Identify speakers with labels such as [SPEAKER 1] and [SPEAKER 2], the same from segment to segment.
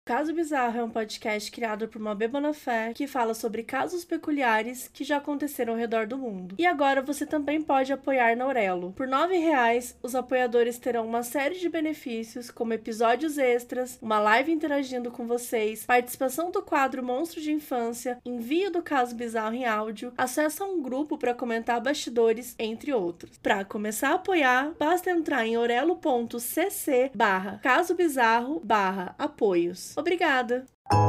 [SPEAKER 1] Caso Bizarro é um podcast criado por uma Bonafé que fala sobre casos peculiares que já aconteceram ao redor do mundo. E agora você também pode apoiar na Aurelo. Por R$9, os apoiadores terão uma série de benefícios, como episódios extras, uma live interagindo com vocês, participação do quadro Monstro de Infância, envio do Caso Bizarro em áudio, acesso a um grupo para comentar bastidores, entre outros. Para começar a apoiar, basta entrar em orelo.cc/casobizarro/apoios. Obrigada!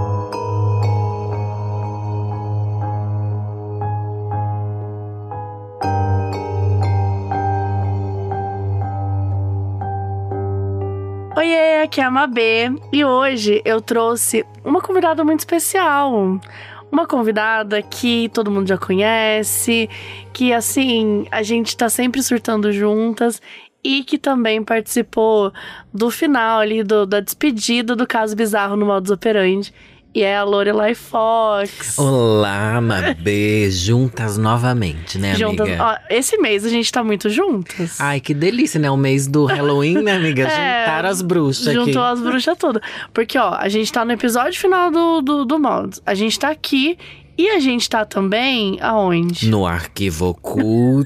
[SPEAKER 1] Oiê, aqui é a Mabê e hoje eu trouxe uma convidada muito especial. Uma convidada que todo mundo já conhece, que assim, a gente tá sempre surtando juntas. E que também participou do final ali, da despedida do Caso Bizarro no Modus Operandi. E é a Lorelai Fox.
[SPEAKER 2] Olá, Mabê. Juntas novamente, né, amiga?
[SPEAKER 1] Ó, esse mês a gente tá muito juntas.
[SPEAKER 2] Ai, que delícia, né? O mês do Halloween, né, amiga? Juntaram as bruxas aqui.
[SPEAKER 1] Juntou as bruxas todas. Porque, ó, a gente tá no episódio final do Modus. A gente tá aqui. E a gente tá também aonde?
[SPEAKER 2] No Arquivo Oculto.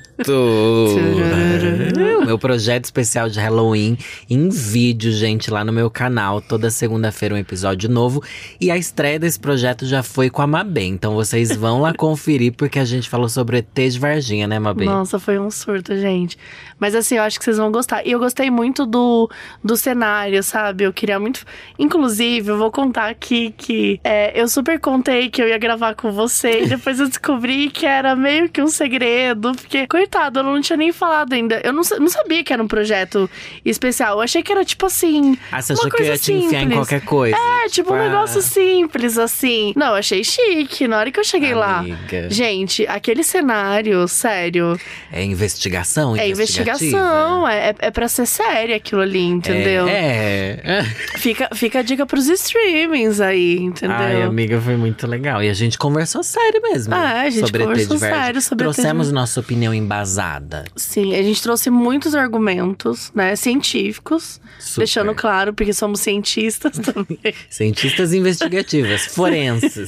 [SPEAKER 2] O meu projeto especial de Halloween em vídeo, gente, lá no meu canal. Toda segunda-feira um episódio novo. E a estreia desse projeto já foi com a Mabê. Então vocês vão lá conferir, porque a gente falou sobre o ET de Varginha, né, Mabê?
[SPEAKER 1] Nossa, foi um surto, gente. Mas assim, eu acho que vocês vão gostar. E eu gostei muito do cenário, sabe? Eu queria muito… Inclusive, eu vou contar aqui que… eu super contei que eu ia gravar com você, e depois eu descobri que era meio que um segredo, porque, coitado, eu não tinha nem falado ainda. Eu não sabia que era um projeto especial. Eu achei que era tipo assim.
[SPEAKER 2] Ah, você achou que eu ia te enfiar em qualquer coisa?
[SPEAKER 1] Tipo um negócio simples, assim. Não, eu achei chique. Na hora que eu cheguei lá. Gente, aquele cenário, sério.
[SPEAKER 2] É investigação?
[SPEAKER 1] É investigação. É pra ser sério aquilo ali, entendeu? Fica a dica pros streamings aí, entendeu?
[SPEAKER 2] Ai, amiga, foi muito legal. E a gente conversou sério mesmo.
[SPEAKER 1] A gente conversou sério sobre
[SPEAKER 2] Trouxemos nossa opinião embasada.
[SPEAKER 1] Sim, a gente trouxe muitos argumentos, né, científicos. Super. Deixando claro, porque somos cientistas também.
[SPEAKER 2] Cientistas investigativas, forenses.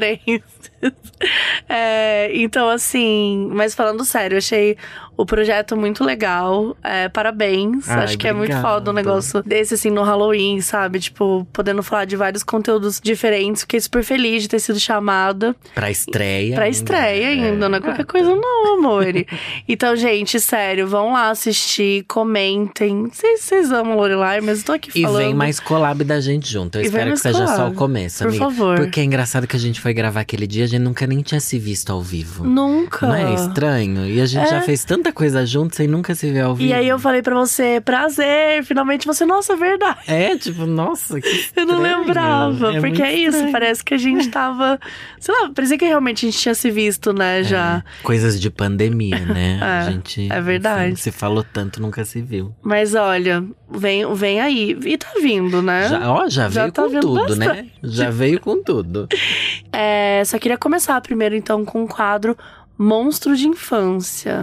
[SPEAKER 1] Então, assim, mas falando sério, eu achei o projeto muito legal. Parabéns. Acho que é muito foda um negócio desse, assim, no Halloween, sabe? Tipo, podendo falar de vários conteúdos diferentes. Fiquei super feliz de ter sido chamada.
[SPEAKER 2] Pra estreia
[SPEAKER 1] ainda, não é qualquer coisa não, amor. Então, gente, sério, vão lá assistir, comentem. Vocês amam Lorelai, mas eu tô aqui falando.
[SPEAKER 2] E vem mais collab da gente junto. Eu espero que seja só o começo, amiga.
[SPEAKER 1] Por favor.
[SPEAKER 2] Porque é engraçado que a gente foi gravar aquele dia, a gente nunca nem tinha se visto ao vivo.
[SPEAKER 1] Nunca.
[SPEAKER 2] Não é estranho? E a gente já fez tanta coisa junto sem nunca se ver ao vivo.
[SPEAKER 1] E aí eu falei pra você, prazer, finalmente você, nossa, é verdade.
[SPEAKER 2] Tipo, nossa, que estranho.
[SPEAKER 1] Eu não lembrava, porque é isso, parece que a gente tava… Sei lá, parecia que realmente a gente tinha se visto, né, já.
[SPEAKER 2] Coisas de pandemia, né? A gente…
[SPEAKER 1] É verdade.
[SPEAKER 2] Enfim, se falou tanto, nunca se viu.
[SPEAKER 1] Mas olha, vem aí. E tá vindo, né?
[SPEAKER 2] Já veio
[SPEAKER 1] tá
[SPEAKER 2] com tudo,
[SPEAKER 1] bastante.
[SPEAKER 2] né? Já veio com tudo.
[SPEAKER 1] Só queria começar primeiro, então, com o quadro Monstro de Infância.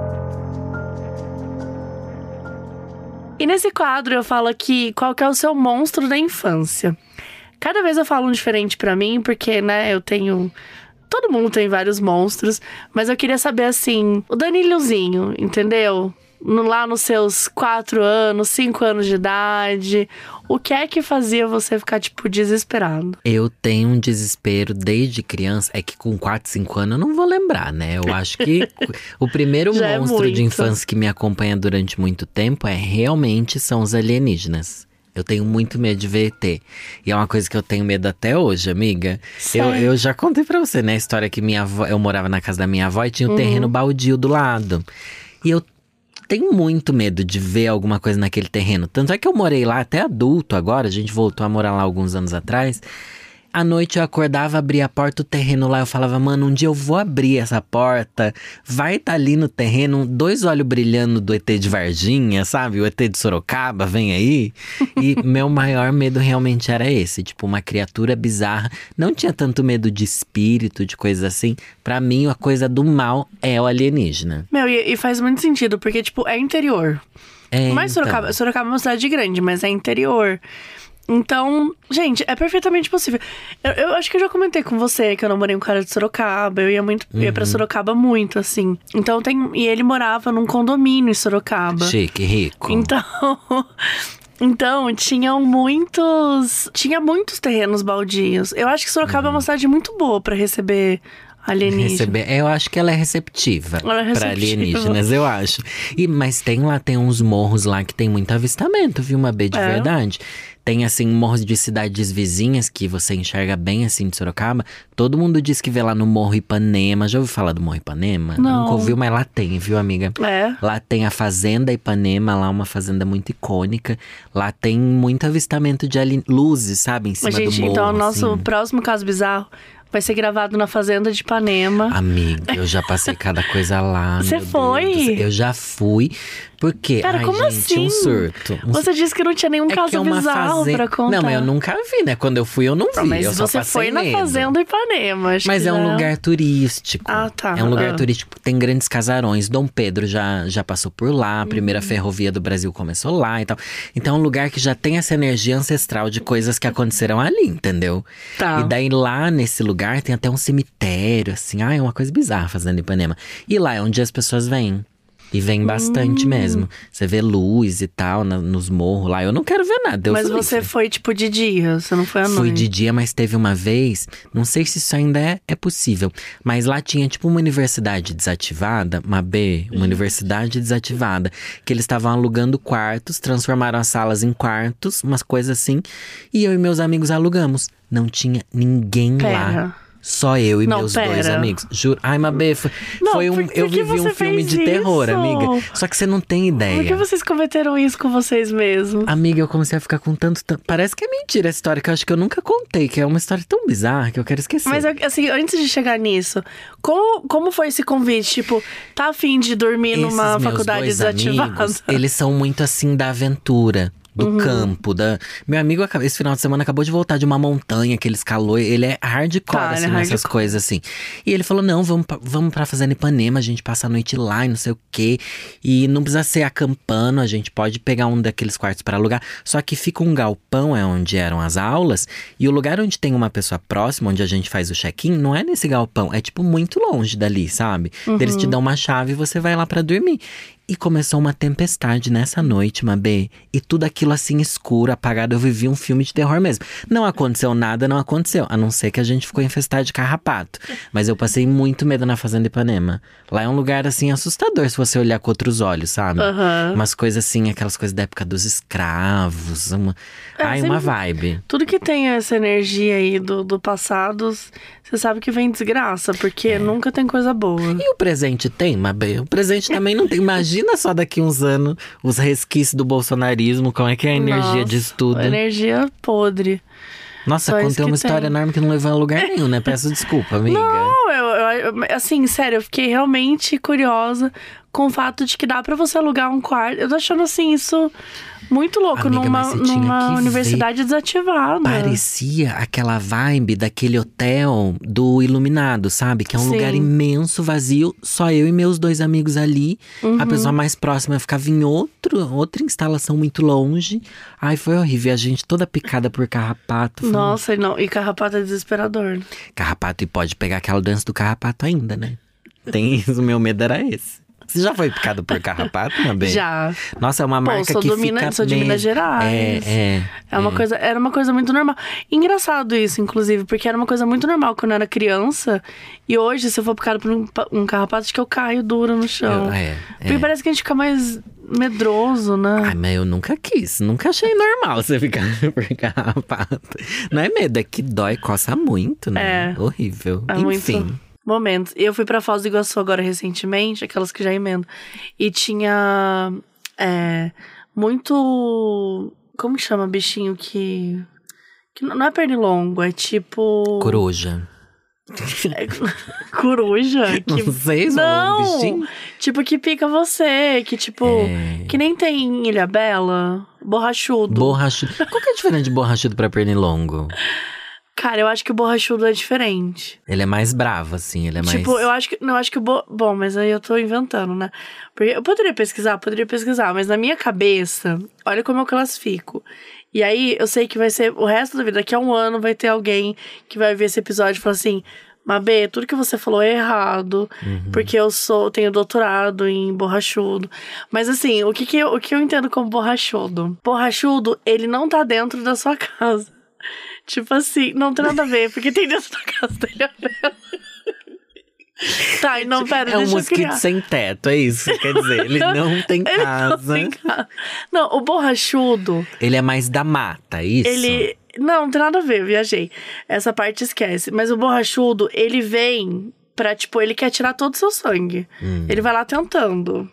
[SPEAKER 1] E nesse quadro eu falo aqui qual que é o seu monstro da infância. Cada vez eu falo um diferente pra mim, porque, né, eu tenho… Todo mundo tem vários monstros, mas eu queria saber, assim, o Daniliozinho, entendeu? Lá nos seus 4 anos, 5 anos de idade, o que é que fazia você ficar, tipo, desesperado?
[SPEAKER 2] Eu tenho um desespero desde criança. É que com 4, 5 anos eu não vou lembrar, né? Eu acho que o primeiro monstro de infância que me acompanha durante muito tempo realmente são os alienígenas. Eu tenho muito medo de ver ET. E é uma coisa que eu tenho medo até hoje, amiga. Eu já contei pra você, né? A história que eu morava na casa da minha avó e tinha um terreno baldio do lado. E eu tenho muito medo de ver alguma coisa naquele terreno. Tanto é que eu morei lá até adulto agora. A gente voltou a morar lá alguns anos atrás. À noite eu acordava, abria a porta, o terreno lá, eu falava, mano, um dia eu vou abrir essa porta, vai tá ali no terreno, 2 olhos brilhando do ET de Varginha, sabe? O ET de Sorocaba, vem aí. E meu maior medo realmente era esse, tipo, uma criatura bizarra. Não tinha tanto medo de espírito, de coisas assim. Pra mim, a coisa do mal é o alienígena.
[SPEAKER 1] E faz muito sentido, porque, tipo, é interior. Mas Sorocaba é uma cidade grande, mas é interior.
[SPEAKER 3] Então, gente, é perfeitamente possível. Eu acho que eu já comentei com você que eu namorei um cara de Sorocaba. Eu ia pra Sorocaba muito, assim. Então e ele morava num condomínio em Sorocaba.
[SPEAKER 2] Chique, rico.
[SPEAKER 3] Então, tinha muitos terrenos baldios. Eu acho que Sorocaba é uma cidade muito boa pra receber alienígenas.
[SPEAKER 2] Eu acho que ela é receptiva pra alienígenas, eu acho. Mas tem uns morros lá que tem muito avistamento, viu, Mabê, de verdade. Tem, assim, morros de cidades vizinhas que você enxerga bem, assim, de Sorocaba. Todo mundo diz que vê lá no Morro Ipanema. Já ouviu falar do Morro Ipanema?
[SPEAKER 3] Não.
[SPEAKER 2] Nunca ouviu, mas lá tem, viu, amiga?
[SPEAKER 3] É.
[SPEAKER 2] Lá tem a Fazenda Ipanema, lá uma fazenda muito icônica. Lá tem muito avistamento de luzes, sabe, em cima do morro.
[SPEAKER 3] Então o nosso
[SPEAKER 2] assim.
[SPEAKER 3] próximo caso bizarro vai ser gravado na Fazenda de Ipanema.
[SPEAKER 2] Amiga, eu já passei cada coisa lá.
[SPEAKER 3] Você foi?
[SPEAKER 2] Eu já fui. Porque,
[SPEAKER 3] Cara, como
[SPEAKER 2] gente,
[SPEAKER 3] assim?
[SPEAKER 2] um surto.
[SPEAKER 3] Você disse que não tinha nenhum caso bizarro pra contar.
[SPEAKER 2] Não, mas eu nunca vi, né? Quando eu fui, eu não vi.
[SPEAKER 3] Mas
[SPEAKER 2] eu só
[SPEAKER 3] você
[SPEAKER 2] passei
[SPEAKER 3] foi na
[SPEAKER 2] medo.
[SPEAKER 3] Fazenda Ipanema.
[SPEAKER 2] Mas é um lugar turístico.
[SPEAKER 3] Ah, tá.
[SPEAKER 2] É um lugar turístico. Tem grandes casarões. Dom Pedro já passou por lá. A primeira ferrovia do Brasil começou lá e tal. Então é um lugar que já tem essa energia ancestral de coisas que aconteceram ali, entendeu?
[SPEAKER 3] Tá.
[SPEAKER 2] E daí lá nesse lugar tem até um cemitério, assim. É uma coisa bizarra Fazenda Ipanema. E lá é onde as pessoas vêm. E vem bastante mesmo. Você vê luz e tal nos morros lá. Eu não quero ver nada. Deus
[SPEAKER 3] Mas você
[SPEAKER 2] livre.
[SPEAKER 3] foi tipo de dia, você não foi à noite?
[SPEAKER 2] Fui de dia, mas teve uma vez, não sei se isso ainda é possível, mas lá tinha tipo uma universidade desativada, uma universidade desativada, que eles estavam alugando quartos, transformaram as salas em quartos, umas coisas assim, e eu e meus amigos alugamos. Não tinha ninguém lá. Só eu e meus dois amigos. Juro. Ai, Mabê, eu vivi um filme de terror, amiga. Só que você não tem ideia.
[SPEAKER 3] Por que vocês cometeram isso com vocês mesmos?
[SPEAKER 2] Amiga, eu comecei a ficar com tanto... Parece que é mentira essa história, que eu acho que eu nunca contei. Que é uma história tão bizarra que eu quero esquecer.
[SPEAKER 3] Mas, assim, antes de chegar nisso, como foi esse convite? Tipo, tá a fim de dormir numa faculdade desativada?
[SPEAKER 2] Amigos, eles são muito assim da aventura. Do campo, Meu amigo, esse final de semana, acabou de voltar de uma montanha que ele escalou. Ele é hardcore, assim, nessas coisas, assim. E ele falou, não, vamos pra Fazenda Ipanema. A gente passa a noite lá e não sei o quê. E não precisa ser acampando, a gente pode pegar um daqueles quartos pra alugar. Só que fica um galpão, é onde eram as aulas. E o lugar onde tem uma pessoa próxima, onde a gente faz o check-in, não é nesse galpão. É, tipo, muito longe dali, sabe? Eles te dão uma chave e você vai lá pra dormir. E começou uma tempestade nessa noite, Mabê. E tudo aquilo assim, escuro, apagado. Eu vivi um filme de terror mesmo. Não aconteceu nada, não aconteceu. A não ser que a gente ficou infestado de carrapato. Mas eu passei muito medo na Fazenda Ipanema. Lá é um lugar, assim, assustador, se você olhar com outros olhos, sabe? Umas coisas assim, aquelas coisas da época dos escravos. Uma vibe.
[SPEAKER 3] Tudo que tem essa energia aí do passado, você sabe que vem desgraça. Porque nunca tem coisa boa.
[SPEAKER 2] E o presente tem, Mabê? O presente também não tem. Imagina só daqui uns anos os resquícios do bolsonarismo, como é que é a energia disso tudo.
[SPEAKER 3] Energia podre.
[SPEAKER 2] Nossa, contei uma história enorme que não levou a lugar nenhum, né? Peço desculpa, amiga.
[SPEAKER 3] Não, eu assim, sério, eu fiquei realmente curiosa com o fato de que dá pra você alugar um quarto. Eu tô achando, assim, isso muito louco, amiga, numa universidade desativada.
[SPEAKER 2] Parecia aquela vibe daquele hotel do Iluminado, sabe? Que é um lugar imenso, vazio, só eu e meus dois amigos ali. A pessoa mais próxima ficava em outra instalação muito longe. Ai, foi horrível. A gente toda picada por carrapato.
[SPEAKER 3] Nossa, não. E carrapato é desesperador.
[SPEAKER 2] Carrapato, e pode pegar aquela dança do carrapato ainda, né? Tem isso, o meu medo era esse. Você já foi picado por carrapato, também?
[SPEAKER 3] Já.
[SPEAKER 2] Nossa, é uma marca que fica...
[SPEAKER 3] Sou de Minas Gerais. Era uma coisa muito normal. Engraçado isso, inclusive, porque era uma coisa muito normal quando eu era criança. E hoje, se eu for picado por um carrapato, acho que eu caio duro no chão. Porque parece que a gente fica mais medroso, né?
[SPEAKER 2] Ai, mas eu nunca quis. Nunca achei normal você ficar por carrapato. Não é medo, é que dói, coça muito, né? Horrível. Enfim.
[SPEAKER 3] Muito... Momentos. Eu fui pra Foz do Iguaçu agora recentemente, aquelas que já emendo. E tinha muito... Como que chama bichinho que não é pernilongo, é tipo...
[SPEAKER 2] Coruja.
[SPEAKER 3] Coruja?
[SPEAKER 2] Não sei, não. Bichinho?
[SPEAKER 3] Tipo, que pica você, que tipo... Que nem tem em Ilhabela. Borrachudo.
[SPEAKER 2] Borrachudo. Qual que é a diferença de borrachudo pra pernilongo?
[SPEAKER 3] Cara, eu acho que o borrachudo é diferente.
[SPEAKER 2] Ele é mais bravo, assim, ele é mais...
[SPEAKER 3] Tipo, eu acho que Bom, mas aí eu tô inventando, né? Porque eu poderia pesquisar, mas na minha cabeça, olha como eu classifico. E aí, eu sei que vai ser o resto da vida. Daqui a um ano vai ter alguém que vai ver esse episódio e falar assim... Mabê, tudo que você falou é errado. Porque eu tenho doutorado em borrachudo. Mas assim, o que eu entendo como borrachudo? Borrachudo, ele não tá dentro da sua casa. Tipo assim, não tem nada a ver. Porque tem dentro da casa dele a vela. Tá, e não, pera,
[SPEAKER 2] deixa eu criar. É um
[SPEAKER 3] mosquito
[SPEAKER 2] sem teto, é isso? Quer dizer, ele não tem casa.
[SPEAKER 3] Não, o borrachudo...
[SPEAKER 2] Ele é mais da mata, é isso?
[SPEAKER 3] Não tem nada a ver, eu viajei. Essa parte esquece. Mas o borrachudo, ele vem pra, tipo, ele quer tirar todo o seu sangue. Ele vai lá tentando.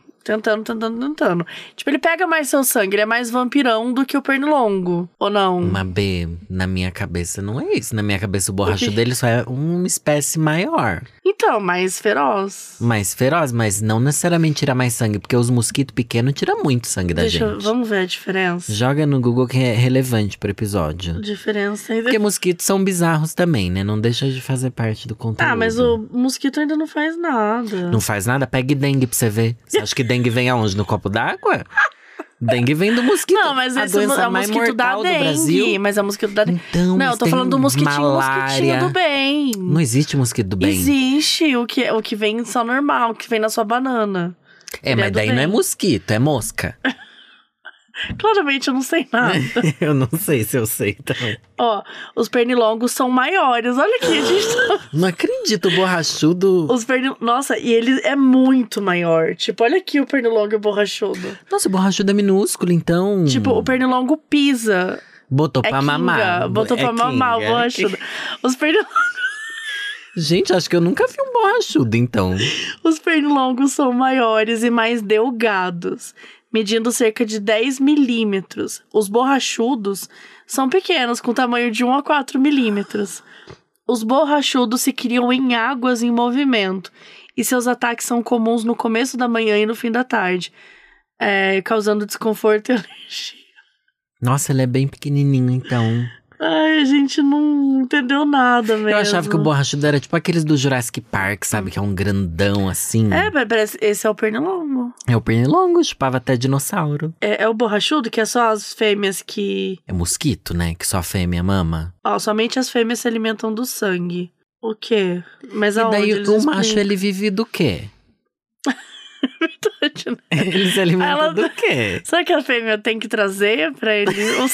[SPEAKER 3] Tipo, ele pega mais seu sangue, ele é mais vampirão do que o pernilongo, ou não?
[SPEAKER 2] Mabê, na minha cabeça não é isso. Na minha cabeça o borrachudo dele só é uma espécie maior.
[SPEAKER 3] Então, mais feroz.
[SPEAKER 2] Mais feroz, mas não necessariamente tira mais sangue. Porque os mosquitos pequenos tiram muito sangue da gente.
[SPEAKER 3] Vamos ver a diferença?
[SPEAKER 2] Joga no Google que é relevante pro episódio.
[SPEAKER 3] Diferença ainda.
[SPEAKER 2] Porque mosquitos são bizarros também, né? Não deixa de fazer parte do conteúdo.
[SPEAKER 3] Ah, mas o mosquito ainda não faz nada.
[SPEAKER 2] Não faz nada? Pegue dengue pra você ver. Você acha que dengue vem aonde? No copo d'água? Dengue vem do mosquito.
[SPEAKER 3] Não, mas esse é o mosquito da dengue. Mas é o mosquito da dengue.
[SPEAKER 2] Então,
[SPEAKER 3] não, eu tô falando do mosquitinho do bem.
[SPEAKER 2] Não existe mosquito do bem.
[SPEAKER 3] Existe o que vem só normal, o que vem na sua banana.
[SPEAKER 2] Mas daí não é mosquito, é mosca.
[SPEAKER 3] Claramente eu não sei nada.
[SPEAKER 2] Eu não sei se eu sei também.
[SPEAKER 3] Ó, os pernilongos são maiores. Olha aqui, a gente tá...
[SPEAKER 2] Não acredito, o borrachudo...
[SPEAKER 3] Nossa, e ele é muito maior. Tipo, olha aqui o pernilongo e o borrachudo.
[SPEAKER 2] Nossa, o borrachudo é minúsculo, então...
[SPEAKER 3] Tipo, o pernilongo pisa.
[SPEAKER 2] Botou pra mamar.
[SPEAKER 3] Botou pra mamar o borrachudo. Os pernilongos...
[SPEAKER 2] Gente, acho que eu nunca vi um borrachudo, então.
[SPEAKER 3] Os pernilongos são maiores e mais delgados, medindo cerca de 10 milímetros. Os borrachudos são pequenos, com tamanho de 1 a 4 milímetros. Os borrachudos se criam em águas em movimento, e seus ataques são comuns no começo da manhã e no fim da tarde, causando desconforto e alergia.
[SPEAKER 2] Nossa, ele é bem pequenininho, então.
[SPEAKER 3] Ai, a gente não entendeu nada mesmo.
[SPEAKER 2] Eu achava que o borrachudo era tipo aqueles do Jurassic Park, sabe? Que é um grandão assim.
[SPEAKER 3] Parece, esse é o pernilongo.
[SPEAKER 2] É o pernilongo, chupava até dinossauro.
[SPEAKER 3] É o borrachudo, que é só as fêmeas que...
[SPEAKER 2] É mosquito, né? Que só a fêmea mama.
[SPEAKER 3] Somente as fêmeas se alimentam do sangue. O quê? Mas
[SPEAKER 2] e
[SPEAKER 3] aonde
[SPEAKER 2] daí
[SPEAKER 3] eles
[SPEAKER 2] o macho, ele vive do quê?
[SPEAKER 3] Verdade, né?
[SPEAKER 2] Ele se alimenta do quê?
[SPEAKER 3] Será que a fêmea tem que trazer pra ele?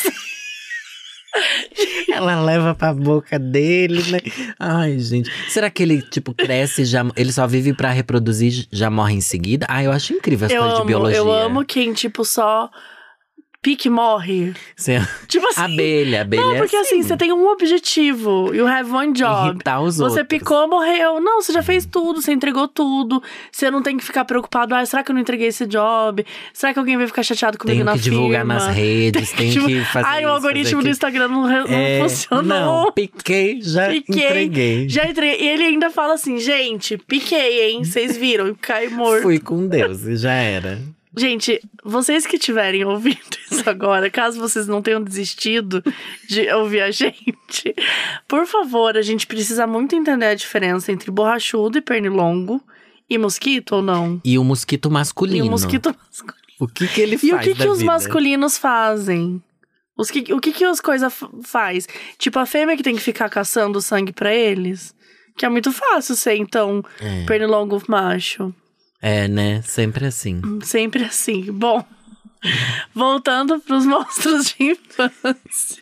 [SPEAKER 2] Ela leva pra boca dele, né? Ai, gente. Será que ele, tipo, cresce e já... Ele só vive pra reproduzir e já morre em seguida? Eu acho incrível as coisas de biologia.
[SPEAKER 3] Eu amo quem, tipo, só... pique morre.
[SPEAKER 2] Sim.
[SPEAKER 3] Tipo assim.
[SPEAKER 2] Abelha
[SPEAKER 3] Não, porque assim, você tem um objetivo. You have one job.
[SPEAKER 2] Irritar os
[SPEAKER 3] você
[SPEAKER 2] outros.
[SPEAKER 3] Picou, morreu. Não, você já fez tudo, você entregou tudo. Você não tem que ficar preocupado. Será que eu não entreguei esse job? Será que alguém vai ficar chateado comigo na firma?
[SPEAKER 2] Tenho que divulgar nas redes, tenho que fazer
[SPEAKER 3] o algoritmo do Instagram não funcionou.
[SPEAKER 2] Não, piquei, já entreguei.
[SPEAKER 3] Já entreguei. E ele ainda fala assim, gente, piquei, hein? Vocês viram? E cai morto.
[SPEAKER 2] Fui com Deus e já era.
[SPEAKER 3] Gente, vocês que estiverem ouvindo isso agora, caso vocês não tenham desistido de ouvir a gente, por favor, a gente precisa muito entender a diferença entre borrachudo e pernilongo e mosquito ou não?
[SPEAKER 2] E o mosquito masculino. O que ele faz?
[SPEAKER 3] E o que os masculinos fazem? O que as coisas faz? Tipo, a fêmea que tem que ficar caçando sangue pra eles? Que é muito fácil ser, então, pernilongo macho.
[SPEAKER 2] Né? Sempre assim.
[SPEAKER 3] Sempre assim. Bom, voltando pros monstros de infância.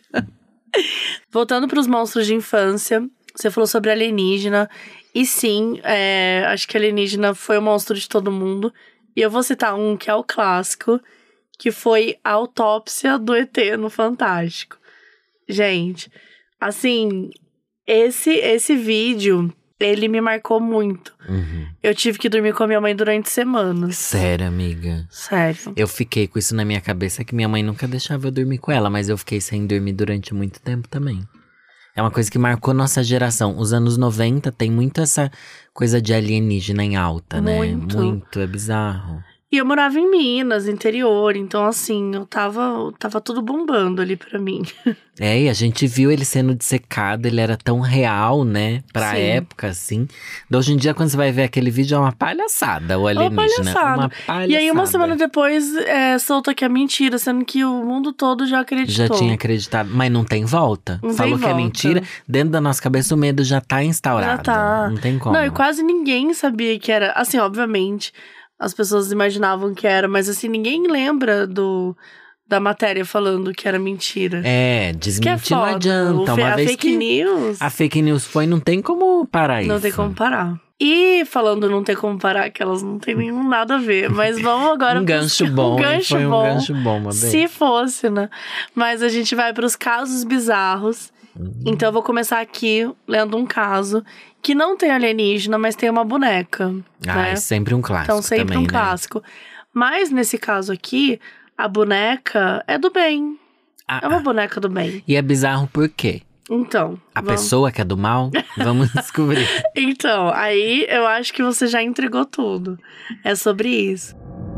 [SPEAKER 3] Você falou sobre alienígena. E sim, acho que alienígena foi o monstro de todo mundo. E eu vou citar um que é o clássico, que foi a autópsia do ET no Fantástico. Gente, assim, esse vídeo... ele me marcou muito. Eu tive que dormir com a minha mãe durante semanas.
[SPEAKER 2] Sério, amiga?
[SPEAKER 3] Sério.
[SPEAKER 2] Eu fiquei com isso na minha cabeça, que minha mãe nunca deixava eu dormir com ela. Mas eu fiquei sem dormir durante muito tempo também. É uma coisa que marcou nossa geração. Os anos 90 tem muito essa coisa de alienígena em alta, né? Muito, é bizarro.
[SPEAKER 3] E eu morava em Minas, interior, então assim, eu tava tudo bombando ali pra mim.
[SPEAKER 2] E a gente viu ele sendo dissecado, ele era tão real, né? Pra época, assim. De hoje em dia, quando você vai ver aquele vídeo, é uma palhaçada, o alienígena. Uma palhaçada.
[SPEAKER 3] E aí, uma semana depois, solta que é mentira, sendo que o mundo todo já acreditou.
[SPEAKER 2] Já tinha acreditado, mas não tem volta. Falou que é mentira, dentro da nossa cabeça o medo já tá instaurado.
[SPEAKER 3] Já tá.
[SPEAKER 2] Não tem como.
[SPEAKER 3] Não, e quase ninguém sabia que era, assim, obviamente, as pessoas imaginavam que era, mas assim, ninguém lembra da matéria falando que era mentira.
[SPEAKER 2] Desmentir não adianta.
[SPEAKER 3] A fake news.
[SPEAKER 2] A fake news não tem como parar isso.
[SPEAKER 3] Não tem como parar. E falando não tem como parar, que elas não tem nenhum nada a ver. Mas vamos agora
[SPEAKER 2] um gancho bom.
[SPEAKER 3] Foi
[SPEAKER 2] um gancho bom, Mabê.
[SPEAKER 3] Se fosse, né? Mas a gente vai pros casos bizarros. Então eu vou começar aqui lendo um caso que não tem alienígena, mas tem uma boneca. Né?
[SPEAKER 2] É sempre um clássico.
[SPEAKER 3] Então sempre
[SPEAKER 2] também,
[SPEAKER 3] um clássico. Mas nesse caso aqui, a boneca é do bem. É uma boneca do bem.
[SPEAKER 2] E é bizarro por quê?
[SPEAKER 3] Então.
[SPEAKER 2] Pessoa que é do mal? Vamos descobrir.
[SPEAKER 3] Então, aí eu acho que você já entregou tudo. É sobre isso.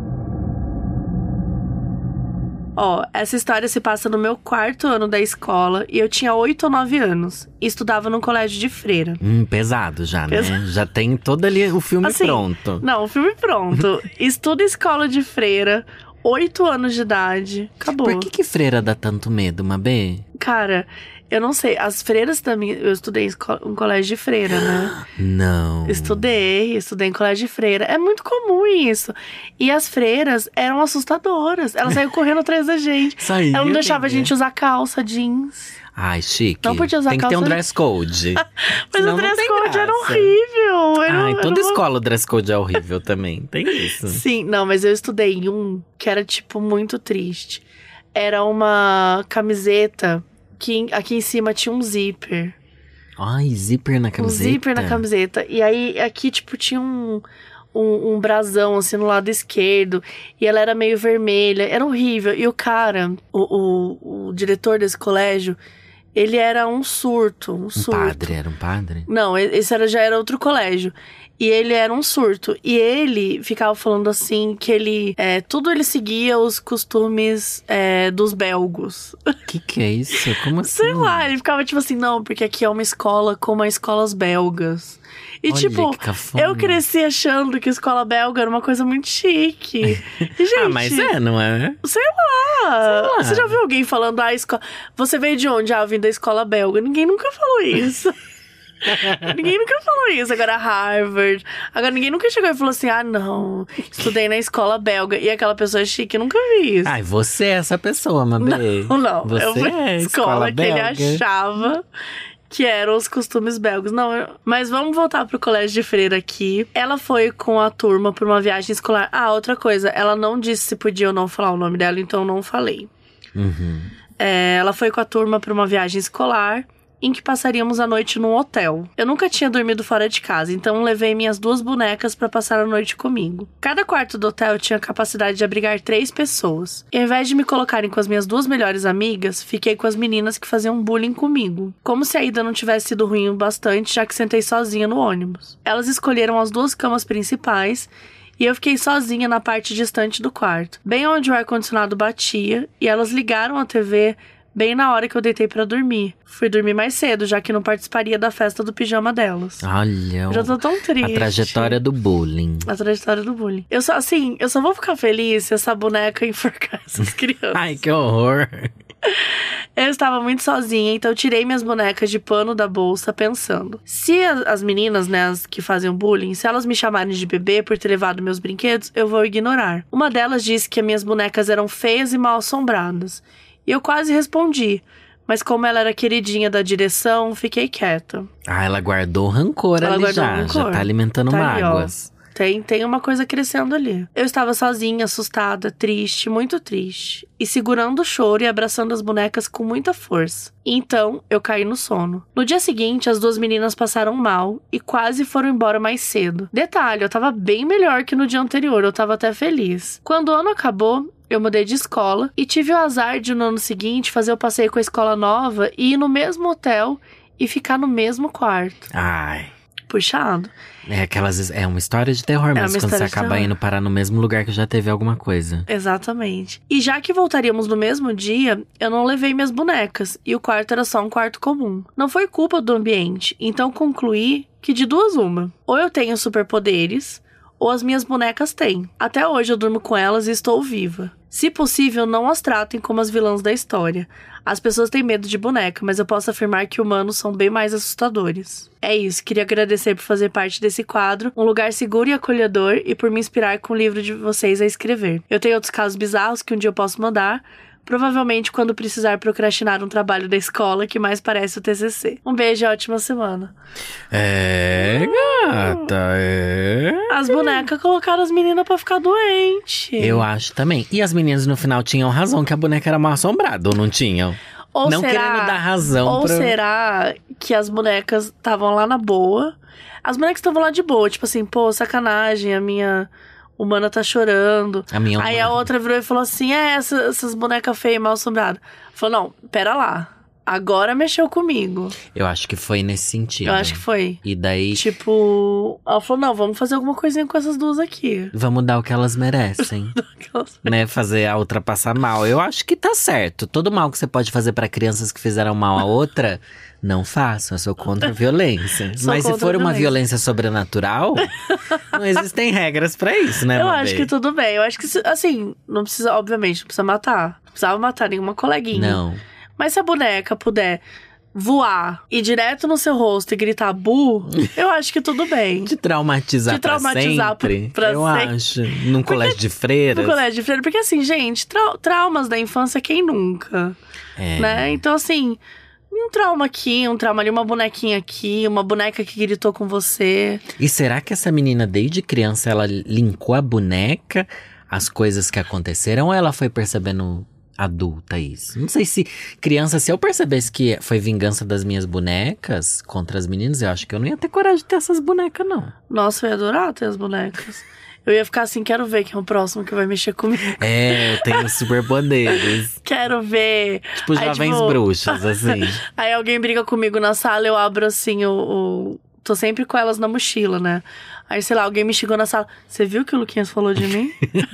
[SPEAKER 3] Essa história se passa no meu 4º ano da escola e eu tinha 8 ou 9 anos. E estudava num colégio de freira.
[SPEAKER 2] Pesado já, né? Já tem todo ali o filme
[SPEAKER 3] assim,
[SPEAKER 2] pronto.
[SPEAKER 3] Não, o filme pronto. Estudo escola de freira, 8 anos de idade. Acabou.
[SPEAKER 2] Por que freira dá tanto medo, Mabê?
[SPEAKER 3] Cara, eu não sei. As freiras também. Eu estudei em colégio de freira, né?
[SPEAKER 2] Não.
[SPEAKER 3] Estudei em colégio de freira. É muito comum isso. E as freiras eram assustadoras. Elas saíam correndo atrás da gente. Ela não deixava a gente usar calça jeans.
[SPEAKER 2] Ai, chique.
[SPEAKER 3] Não podia usar calça.
[SPEAKER 2] Tem que ter um dress code.
[SPEAKER 3] Mas o dress code era horrível.
[SPEAKER 2] Toda escola o dress code é horrível também. Tem isso.
[SPEAKER 3] Sim, não, mas eu estudei em um que era, tipo, muito triste. Era uma camiseta que aqui em cima tinha um zíper.
[SPEAKER 2] Ai, zíper na camiseta?
[SPEAKER 3] Um zíper na camiseta. E aí, aqui, tipo, tinha um brasão, assim, no lado esquerdo. E ela era meio vermelha. Era horrível. E o cara, o diretor desse colégio, ele era um surto.
[SPEAKER 2] Era um padre?
[SPEAKER 3] Não, esse já era outro colégio. E ele era um surto. E ele ficava falando assim que ele... tudo ele seguia os costumes dos belgos.
[SPEAKER 2] Que é isso? Como assim?
[SPEAKER 3] Sei lá, ele ficava tipo assim, não, porque aqui é uma escola como as escolas belgas. E
[SPEAKER 2] olha,
[SPEAKER 3] tipo, eu cresci achando que a escola belga era uma coisa muito chique. E, gente,
[SPEAKER 2] mas não é?
[SPEAKER 3] Sei lá. Você já viu alguém falando, escola... Você veio de onde? Eu vim da escola belga. Ninguém nunca falou isso. Ninguém nunca falou isso. Agora Harvard. Agora ninguém nunca chegou e falou assim, não, estudei na escola belga. E aquela pessoa é chique, eu nunca vi isso.
[SPEAKER 2] Você é essa pessoa, Mabê.
[SPEAKER 3] Não.
[SPEAKER 2] Você
[SPEAKER 3] eu fui
[SPEAKER 2] é
[SPEAKER 3] escola que
[SPEAKER 2] belga.
[SPEAKER 3] ele achava que eram os costumes belgas. Não, mas vamos voltar pro colégio de freira aqui. Ela foi com a turma pra uma viagem escolar. Outra coisa, ela não disse se podia ou não falar o nome dela, então eu não falei. Ela foi com a turma pra uma viagem escolar em que passaríamos a noite num hotel. Eu nunca tinha dormido fora de casa, então levei minhas 2 bonecas pra passar a noite comigo. Cada quarto do hotel tinha capacidade de abrigar 3 pessoas. E ao invés de me colocarem com as minhas 2 melhores amigas, fiquei com as meninas que faziam bullying comigo. Como se a ida não tivesse sido ruim o bastante, já que sentei sozinha no ônibus. Elas escolheram as 2 camas principais e eu fiquei sozinha na parte distante do quarto, bem onde o ar-condicionado batia, e elas ligaram a TV bem na hora que eu deitei pra dormir. Fui dormir mais cedo, já que não participaria da festa do pijama delas.
[SPEAKER 2] Olha,
[SPEAKER 3] já tô tão triste.
[SPEAKER 2] A trajetória do bullying.
[SPEAKER 3] Eu só vou ficar feliz se essa boneca enforcar essas crianças.
[SPEAKER 2] Ai, que horror.
[SPEAKER 3] Eu estava muito sozinha, então tirei minhas bonecas de pano da bolsa pensando. Se as meninas, né, as que fazem bullying, se elas me chamarem de bebê por ter levado meus brinquedos, eu vou ignorar. Uma delas disse que as minhas bonecas eram feias e mal assombradas. E eu quase respondi, mas como ela era queridinha da direção, fiquei quieta.
[SPEAKER 2] Ela guardou rancor ali já. Já tá alimentando mágoas.
[SPEAKER 3] Tem uma coisa crescendo ali. Eu estava sozinha, assustada, triste, muito triste. E segurando o choro e abraçando as bonecas com muita força. Então, eu caí no sono. No dia seguinte, as 2 meninas passaram mal e quase foram embora mais cedo. Detalhe, eu tava bem melhor que no dia anterior, eu tava até feliz. Quando o ano acabou, eu mudei de escola e tive o azar de no ano seguinte fazer o passeio com a escola nova e ir no mesmo hotel e ficar no mesmo quarto.
[SPEAKER 2] Ai.
[SPEAKER 3] puxado.
[SPEAKER 2] É uma história de terror mesmo, quando você acaba indo parar no mesmo lugar que já teve alguma coisa.
[SPEAKER 3] Exatamente. E já que voltaríamos no mesmo dia, eu não levei minhas bonecas, e o quarto era só um quarto comum. Não foi culpa do ambiente, então concluí que de duas uma. Ou eu tenho superpoderes, ou as minhas bonecas têm. Até hoje eu durmo com elas e estou viva. Se possível, não as tratem como as vilãs da história. As pessoas têm medo de boneca, mas eu posso afirmar que humanos são bem mais assustadores. É isso, queria agradecer por fazer parte desse quadro, um lugar seguro e acolhedor, e por me inspirar com o livro de vocês a escrever. Eu tenho outros casos bizarros que um dia eu posso mandar, provavelmente quando precisar procrastinar um trabalho da escola que mais parece o TCC. Um beijo e ótima semana.
[SPEAKER 2] Gata,
[SPEAKER 3] As bonecas colocaram as meninas pra ficar doente.
[SPEAKER 2] Eu acho também. E as meninas no final tinham razão que a boneca era mal assombrada, ou não tinham?
[SPEAKER 3] Ou
[SPEAKER 2] não
[SPEAKER 3] será,
[SPEAKER 2] querendo dar razão
[SPEAKER 3] ou será que as bonecas estavam lá na boa? As bonecas estavam lá de boa, tipo assim, pô, sacanagem, a minha humana tá chorando. Aí a outra virou e falou assim, essas bonecas feias, mal assombradas. Falou, não, pera lá. Agora mexeu comigo.
[SPEAKER 2] Eu acho que foi nesse sentido.
[SPEAKER 3] Eu acho que foi.
[SPEAKER 2] E daí…
[SPEAKER 3] Tipo, ela falou, não, vamos fazer alguma coisinha com essas duas aqui.
[SPEAKER 2] Vamos dar o que elas merecem. Né, fazer a outra passar mal. Eu acho que tá certo. Todo mal que você pode fazer pra crianças que fizeram mal a outra, não façam. Eu sou contra a violência. Mas se for uma violência sobrenatural, não existem regras pra isso, né,
[SPEAKER 3] Eu acho que tudo bem. Eu acho que, assim, não precisa, obviamente, não precisa matar. Não precisava matar nenhuma coleguinha.
[SPEAKER 2] Não.
[SPEAKER 3] Mas se a boneca puder voar, ir direto no seu rosto e gritar bu, eu acho que tudo bem.
[SPEAKER 2] Te traumatizar pra sempre. Eu acho. Num colégio de freiras.
[SPEAKER 3] No colégio de freiras. Porque assim, gente, traumas da infância, quem nunca? Né? Então assim, um trauma aqui, um trauma ali, uma bonequinha aqui, uma boneca que gritou com você.
[SPEAKER 2] E será que essa menina, desde criança, ela linkou a boneca, as coisas que aconteceram, ou ela foi percebendo adulta isso? Não sei se criança, se eu percebesse que foi vingança das minhas bonecas contra as meninas, eu acho que eu não ia ter coragem de ter essas bonecas, não.
[SPEAKER 3] Nossa, eu ia adorar ter as bonecas. Eu ia ficar assim, quero ver quem é o próximo que vai mexer comigo.
[SPEAKER 2] Eu tenho superpoderes.
[SPEAKER 3] Quero ver.
[SPEAKER 2] Tipo, jovens bruxas, assim.
[SPEAKER 3] Aí alguém briga comigo na sala, eu abro assim tô sempre com elas na mochila, né? Aí, sei lá, alguém me chegou na sala. Você viu o que o Luquinhas falou de mim?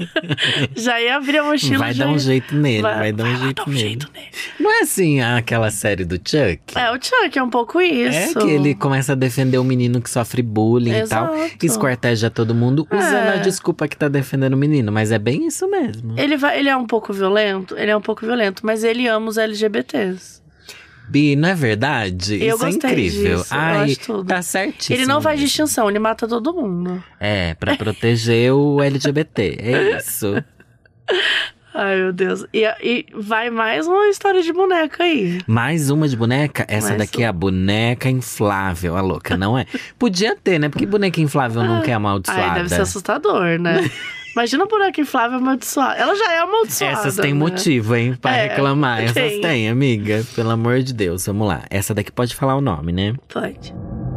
[SPEAKER 3] Já ia abrir a mochila.
[SPEAKER 2] Vai dar um jeito nele, vai dar um jeito nele. Não é assim aquela série do Chuck?
[SPEAKER 3] O Chuck é um pouco isso.
[SPEAKER 2] É que ele começa a defender o menino que sofre bullying e tal. Esquarteja todo mundo usando a desculpa que tá defendendo o menino. Mas é bem isso mesmo.
[SPEAKER 3] Ele é um pouco violento, mas ele ama os LGBTs.
[SPEAKER 2] Bi, não é verdade?
[SPEAKER 3] Eu
[SPEAKER 2] isso é incrível.
[SPEAKER 3] Disso, eu acho tudo.
[SPEAKER 2] Tá certíssimo.
[SPEAKER 3] Ele não faz distinção, ele mata todo mundo.
[SPEAKER 2] Pra proteger o LGBT, é isso.
[SPEAKER 3] Ai, meu Deus. E vai mais uma história de boneca aí.
[SPEAKER 2] Mais uma de boneca? Essa daqui é a boneca inflável, a louca, não é? Podia ter, né? Porque boneca inflável nunca é amaldiçoada.
[SPEAKER 3] Deve ser assustador, né? Imagina a boneca inflável amaldiçoada. Ela já é amaldiçoada.
[SPEAKER 2] Essas têm motivo, hein? Pra reclamar. Essas têm, amiga. Pelo amor de Deus, vamos lá. Essa daqui pode falar o nome, né?
[SPEAKER 3] Pode.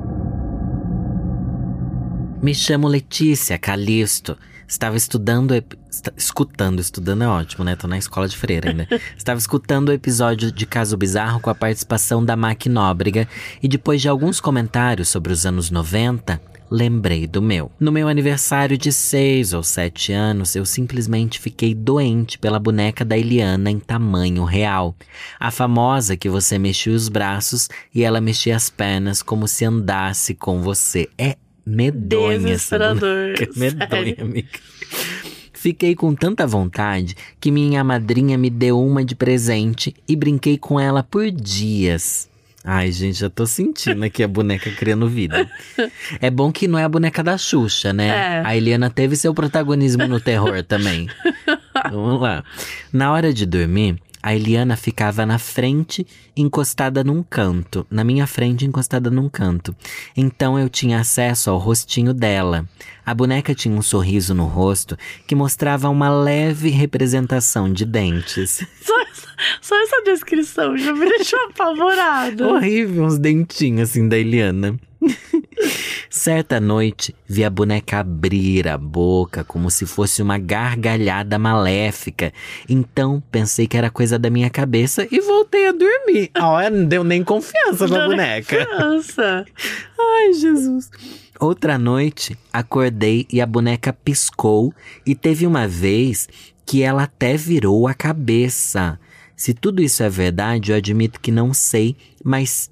[SPEAKER 2] Me chamo Letícia Calisto. Estava estudando é ótimo, né? Tô na escola de freira ainda. Estava escutando o episódio de Caso Bizarro com a participação da Mac Nóbrega. E depois de alguns comentários sobre os anos 90… lembrei do meu. No meu aniversário de 6 ou 7 anos, eu simplesmente fiquei doente pela boneca da Eliana em tamanho real. A famosa que você mexia os braços e ela mexia as pernas como se andasse com você. É medonha essa boneca. Medonha, amiga. Fiquei com tanta vontade que minha madrinha me deu uma de presente e brinquei com ela por dias. Ai, gente, já tô sentindo aqui a boneca criando vida. É bom que não é a boneca da Xuxa, né? A Eliana teve seu protagonismo no terror também. Vamos lá. Na hora de dormir, a Eliana ficava na frente, encostada num canto. Na minha frente, encostada num canto. Então eu tinha acesso ao rostinho dela. A boneca tinha um sorriso no rosto que mostrava uma leve representação de dentes.
[SPEAKER 3] Só essa descrição já me deixou apavorada.
[SPEAKER 2] Horrível, uns dentinhos assim da Eliana. Certa noite, vi a boneca abrir a boca como se fosse uma gargalhada maléfica. Então, pensei que era coisa da minha cabeça e voltei a dormir. Não deu nem confiança na boneca.
[SPEAKER 3] Nossa.
[SPEAKER 2] Ai, Jesus. Outra noite, acordei e a boneca piscou e teve uma vez que ela até virou a cabeça. Se tudo isso é verdade, eu admito que não sei, mas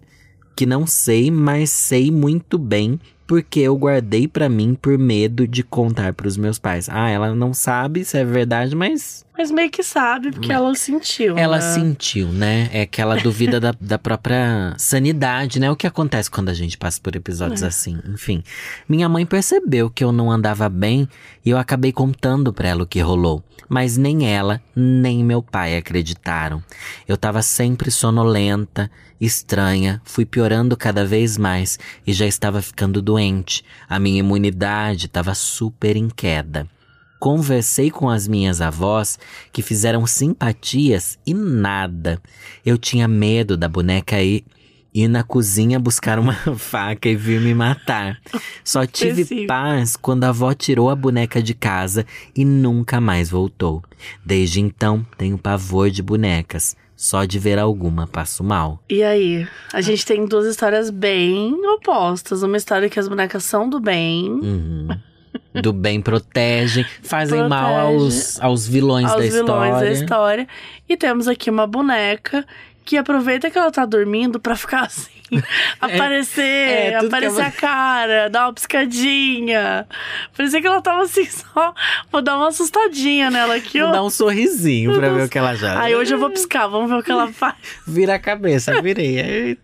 [SPEAKER 2] sei muito bem porque eu guardei pra mim por medo de contar pros meus pais. Ela não sabe se é verdade, mas
[SPEAKER 3] meio que sabe, porque ela sentiu,
[SPEAKER 2] Ela
[SPEAKER 3] né?
[SPEAKER 2] sentiu, né? É que ela duvida da própria sanidade, né? O que acontece quando a gente passa por episódios assim. Enfim, minha mãe percebeu que eu não andava bem e eu acabei contando pra ela o que rolou. Mas nem ela, nem meu pai acreditaram. Eu tava sempre sonolenta, estranha, fui piorando cada vez mais e já estava ficando doente. A minha imunidade estava super em queda. Conversei com as minhas avós, que fizeram simpatias e nada. Eu tinha medo da boneca ir na cozinha buscar uma faca e vir me matar. Só tive paz quando a avó tirou a boneca de casa e nunca mais voltou. Desde então, tenho pavor de bonecas. Só de ver alguma passo mal.
[SPEAKER 3] E aí? A gente tem duas histórias bem opostas. Uma história que as bonecas são do bem.
[SPEAKER 2] Uhum. Do bem protegem, fazem mal aos vilões da história.
[SPEAKER 3] E temos aqui uma boneca que aproveita que ela tá dormindo pra ficar assim, aparecer a cara, dar uma piscadinha. Parecia que ela tava assim só, vou dar uma assustadinha nela aqui, ó.
[SPEAKER 2] Vou dar um sorrisinho pra ver o que ela já...
[SPEAKER 3] Aí hoje eu vou piscar, vamos ver o que ela faz.
[SPEAKER 2] Vira a cabeça, virei.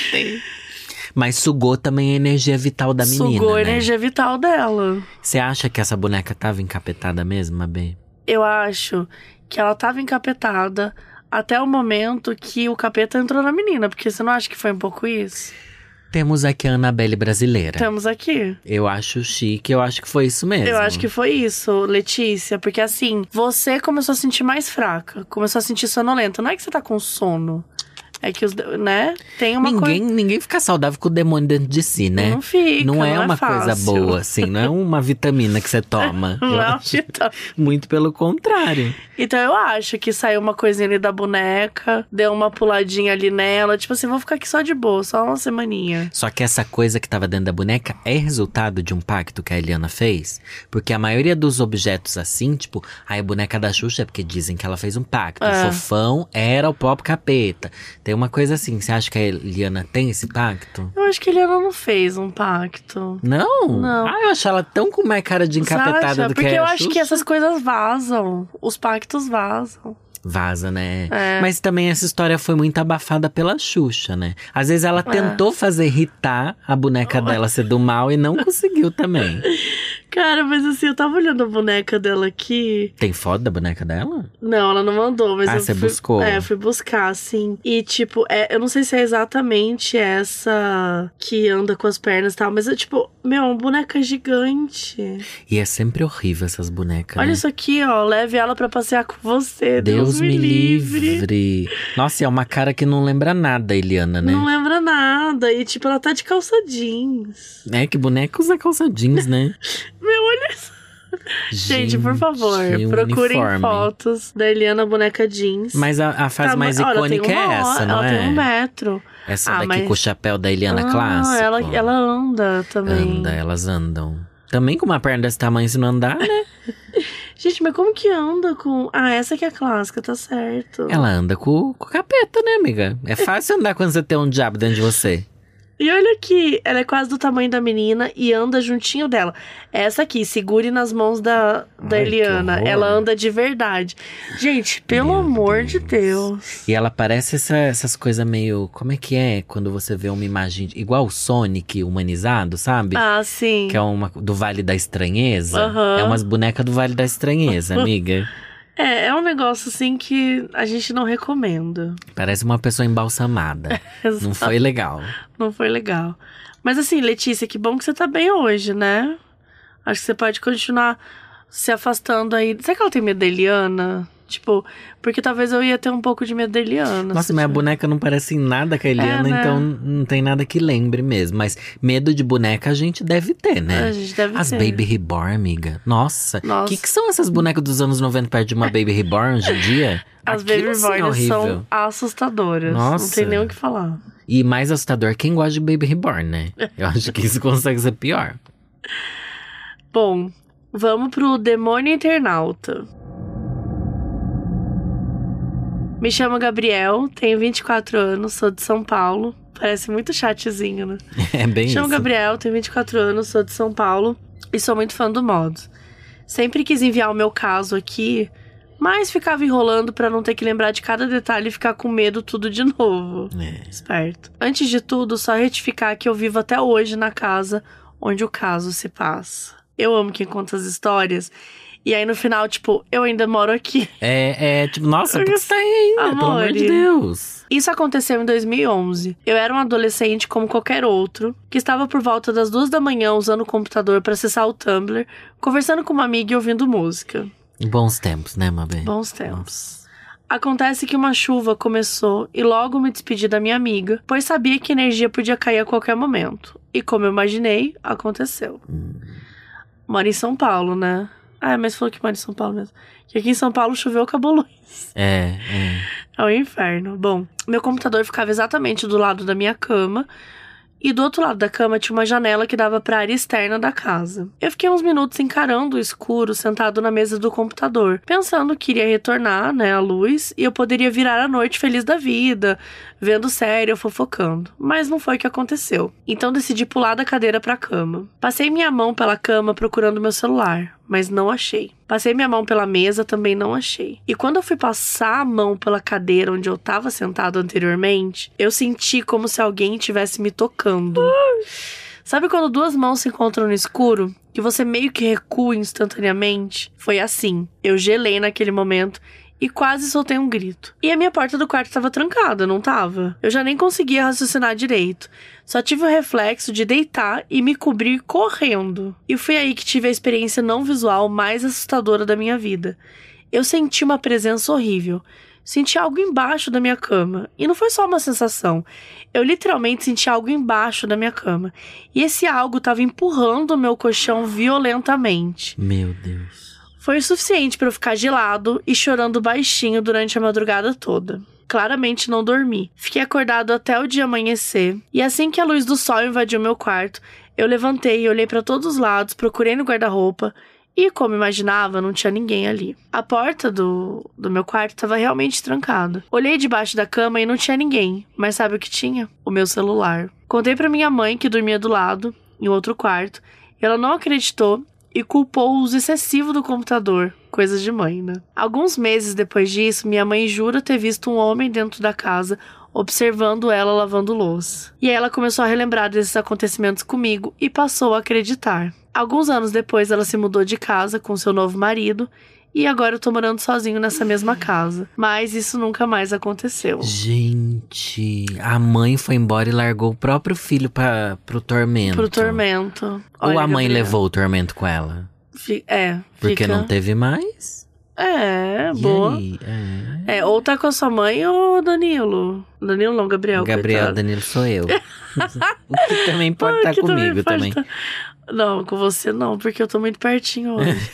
[SPEAKER 2] Mas sugou também a energia vital da menina,
[SPEAKER 3] Sugou a energia vital dela.
[SPEAKER 2] Você acha que essa boneca tava encapetada mesmo, Mabê?
[SPEAKER 3] Eu acho que ela tava encapetada até o momento que o capeta entrou na menina. Porque você não acha que foi um pouco isso?
[SPEAKER 2] Temos aqui a Annabelle brasileira.
[SPEAKER 3] Temos aqui.
[SPEAKER 2] Eu acho chique, eu acho que foi isso mesmo.
[SPEAKER 3] Eu acho que foi isso, Letícia. Porque assim, você começou a sentir mais fraca. Começou a sentir sonolenta. Não é que você tá com sono. É que né? Tem uma coisa...
[SPEAKER 2] Ninguém fica saudável com o demônio dentro de si, né?
[SPEAKER 3] Não fica,
[SPEAKER 2] não é uma
[SPEAKER 3] fácil.
[SPEAKER 2] Coisa boa, assim. Não é uma vitamina que você toma.
[SPEAKER 3] Não é uma vitamina.
[SPEAKER 2] Muito pelo contrário.
[SPEAKER 3] Então eu acho que saiu uma coisinha ali da boneca, deu uma puladinha ali nela. Tipo assim, vou ficar aqui só de boa, só uma semaninha.
[SPEAKER 2] Só que essa coisa que tava dentro da boneca é resultado de um pacto que a Eliana fez. Porque a maioria dos objetos assim, tipo, a boneca da Xuxa é porque dizem que ela fez um pacto. O fofão era o próprio capeta. Tem uma coisa assim, você acha que a Eliana tem esse pacto?
[SPEAKER 3] Eu acho que a Eliana não fez um pacto.
[SPEAKER 2] Não?
[SPEAKER 3] Não.
[SPEAKER 2] Eu acho ela tão com mais cara de encapetada do que a Xuxa.
[SPEAKER 3] Porque eu acho que essas coisas vazam. Os pactos vazam.
[SPEAKER 2] Vaza, né? Mas também essa história foi muito abafada pela Xuxa, né? Às vezes ela tentou fazer irritar a boneca dela ser do mal e não conseguiu também.
[SPEAKER 3] Cara, mas assim, eu tava olhando a boneca dela aqui.
[SPEAKER 2] Tem foto da boneca dela?
[SPEAKER 3] Não, ela não mandou, mas
[SPEAKER 2] você buscou?
[SPEAKER 3] Eu fui buscar, assim. E tipo, eu não sei se é exatamente essa que anda com as pernas e tal, mas é tipo, uma boneca gigante.
[SPEAKER 2] E é sempre horrível essas bonecas,
[SPEAKER 3] Olha
[SPEAKER 2] né?
[SPEAKER 3] isso aqui, ó, leve ela pra passear com você.
[SPEAKER 2] Deus me livre. Nossa, é uma cara que não lembra nada, Eliana, né?
[SPEAKER 3] Não lembra nada. E tipo, ela tá de calça jeans.
[SPEAKER 2] Que boneca usa calça jeans, né?
[SPEAKER 3] Olha isso. Gente, por favor, procurem fotos da Eliana boneca jeans.
[SPEAKER 2] Mas a fase mais icônica é essa, não é?
[SPEAKER 3] Ela tem 1 metro.
[SPEAKER 2] Essa daqui com o chapéu da Eliana clássico.
[SPEAKER 3] Ela anda também.
[SPEAKER 2] Elas andam. Também com uma perna desse tamanho, se não andar, né?
[SPEAKER 3] Gente, mas como que anda com... essa que é a clássica, tá certo.
[SPEAKER 2] Ela anda com o capeta, né, amiga? É fácil andar quando você tem um diabo dentro de você.
[SPEAKER 3] E olha aqui, ela é quase do tamanho da menina e anda juntinho dela. Essa aqui, segure nas mãos da Eliana. Ela anda de verdade. Gente, pelo amor de Deus.
[SPEAKER 2] E ela parece essas coisas meio... Como é que é quando você vê uma imagem... Igual o Sonic humanizado, sabe?
[SPEAKER 3] Sim.
[SPEAKER 2] Que é do Vale da Estranheza.
[SPEAKER 3] Uhum.
[SPEAKER 2] É umas bonecas do Vale da Estranheza, amiga.
[SPEAKER 3] É um negócio assim que a gente não recomenda.
[SPEAKER 2] Parece uma pessoa embalsamada. Não foi legal.
[SPEAKER 3] Não foi legal. Mas assim, Letícia, que bom que você tá bem hoje, né? Acho que você pode continuar se afastando aí. Será que ela tem medo da Eliana? Tipo, porque talvez eu ia ter um pouco de medo da Eliana.
[SPEAKER 2] Nossa, mas a boneca não parece em nada com a Eliana,
[SPEAKER 3] né?
[SPEAKER 2] Então não tem nada que lembre mesmo. Mas medo de boneca a gente deve ter, né?
[SPEAKER 3] A gente deve
[SPEAKER 2] As
[SPEAKER 3] ter.
[SPEAKER 2] Baby Reborn, amiga. Nossa. O que são essas bonecas dos anos 90 perto de uma Baby Reborn hoje em dia?
[SPEAKER 3] As Baby Reborn são assustadoras.
[SPEAKER 2] Nossa.
[SPEAKER 3] Não tem nem o que falar.
[SPEAKER 2] E mais assustador quem gosta de Baby Reborn, né? Eu acho que isso consegue ser pior.
[SPEAKER 3] Bom, vamos pro Demônio Internauta. Me chamo Gabriel, tenho 24 anos, sou de São Paulo. Parece muito chatzinho, né?
[SPEAKER 2] É bem isso.
[SPEAKER 3] Me chamo Gabriel, tenho 24 anos, sou de São Paulo e sou muito fã do Modos. Sempre quis enviar o meu caso aqui, mas ficava enrolando pra não ter que lembrar de cada detalhe e ficar com medo tudo de novo. Esperto. Antes de tudo, só retificar que eu vivo até hoje na casa onde o caso se passa. Eu amo quem conta as histórias. E aí no final, tipo, eu ainda moro aqui.
[SPEAKER 2] Tipo, nossa, por que você tá aí ainda? Pelo amor de Deus.
[SPEAKER 3] Isso aconteceu em 2011. Eu era um adolescente como qualquer outro, que estava por volta das 2 da manhã usando o computador para acessar o Tumblr, conversando com uma amiga e ouvindo música.
[SPEAKER 2] Bons tempos, né, Mabê?
[SPEAKER 3] Bons tempos. Acontece que uma chuva começou e logo me despedi da minha amiga, pois sabia que a energia podia cair a qualquer momento. E como eu imaginei, aconteceu. Moro em São Paulo, né? Mas falou que mora em São Paulo mesmo. Que aqui em São Paulo choveu, acabou a luz. É o inferno. Bom, meu computador ficava exatamente do lado da minha cama. E do outro lado da cama tinha uma janela que dava para a área externa da casa. Eu fiquei uns minutos encarando o escuro, sentado na mesa do computador, pensando que iria retornar, né, a luz, e eu poderia virar a noite feliz da vida, vendo série ou fofocando. Mas não foi o que aconteceu. Então decidi pular da cadeira para a cama. Passei minha mão pela cama procurando meu celular, mas não achei. Passei minha mão pela mesa, também não achei. E quando eu fui passar a mão pela cadeira onde eu estava sentado anteriormente, eu senti como se alguém estivesse me tocando. Sabe quando duas mãos se encontram no escuro? Que você meio que recua instantaneamente? Foi assim. Eu gelei naquele momento e quase soltei um grito. E a minha porta do quarto estava trancada, não estava? Eu já nem conseguia raciocinar direito. Só tive o reflexo de deitar e me cobrir correndo. E foi aí que tive a experiência não visual mais assustadora da minha vida. Eu senti uma presença horrível. Senti algo embaixo da minha cama. E não foi só uma sensação. Eu literalmente senti algo embaixo da minha cama. E esse algo estava empurrando o meu colchão violentamente.
[SPEAKER 2] Meu Deus.
[SPEAKER 3] Foi o suficiente para eu ficar gelado e chorando baixinho durante a madrugada toda. Claramente não dormi. Fiquei acordado até o dia amanhecer. E assim que a luz do sol invadiu meu quarto, eu levantei e olhei para todos os lados, procurei no guarda-roupa. E, como imaginava, não tinha ninguém ali. A porta do meu quarto estava realmente trancada. Olhei debaixo da cama e não tinha ninguém. Mas sabe o que tinha? O meu celular. Contei para minha mãe, que dormia do lado, em outro quarto. Ela não acreditou e culpou o uso excessivo do computador. Coisas de mãe, né? Alguns meses depois disso, minha mãe jura ter visto um homem dentro da casa, observando ela lavando louça. E aí ela começou a relembrar desses acontecimentos comigo e passou a acreditar. Alguns anos depois, ela se mudou de casa com seu novo marido e agora eu tô morando sozinho nessa mesma casa. Mas isso nunca mais aconteceu.
[SPEAKER 2] Gente, a mãe foi embora e largou o próprio filho pro tormento.
[SPEAKER 3] Pro tormento.
[SPEAKER 2] Ou a mãe levou o tormento com ela? Porque não teve mais?
[SPEAKER 3] Boa. Ou tá com a sua mãe ou Danilo. Danilo não, Gabriel.
[SPEAKER 2] Coitado. Danilo sou eu. O que também pode estar comigo também.
[SPEAKER 3] Não, com você não, porque eu tô muito pertinho hoje.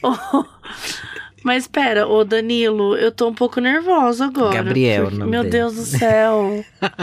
[SPEAKER 3] Mas espera, Danilo, eu tô um pouco nervosa agora.
[SPEAKER 2] Gabriel,
[SPEAKER 3] não. Meu Deus do céu.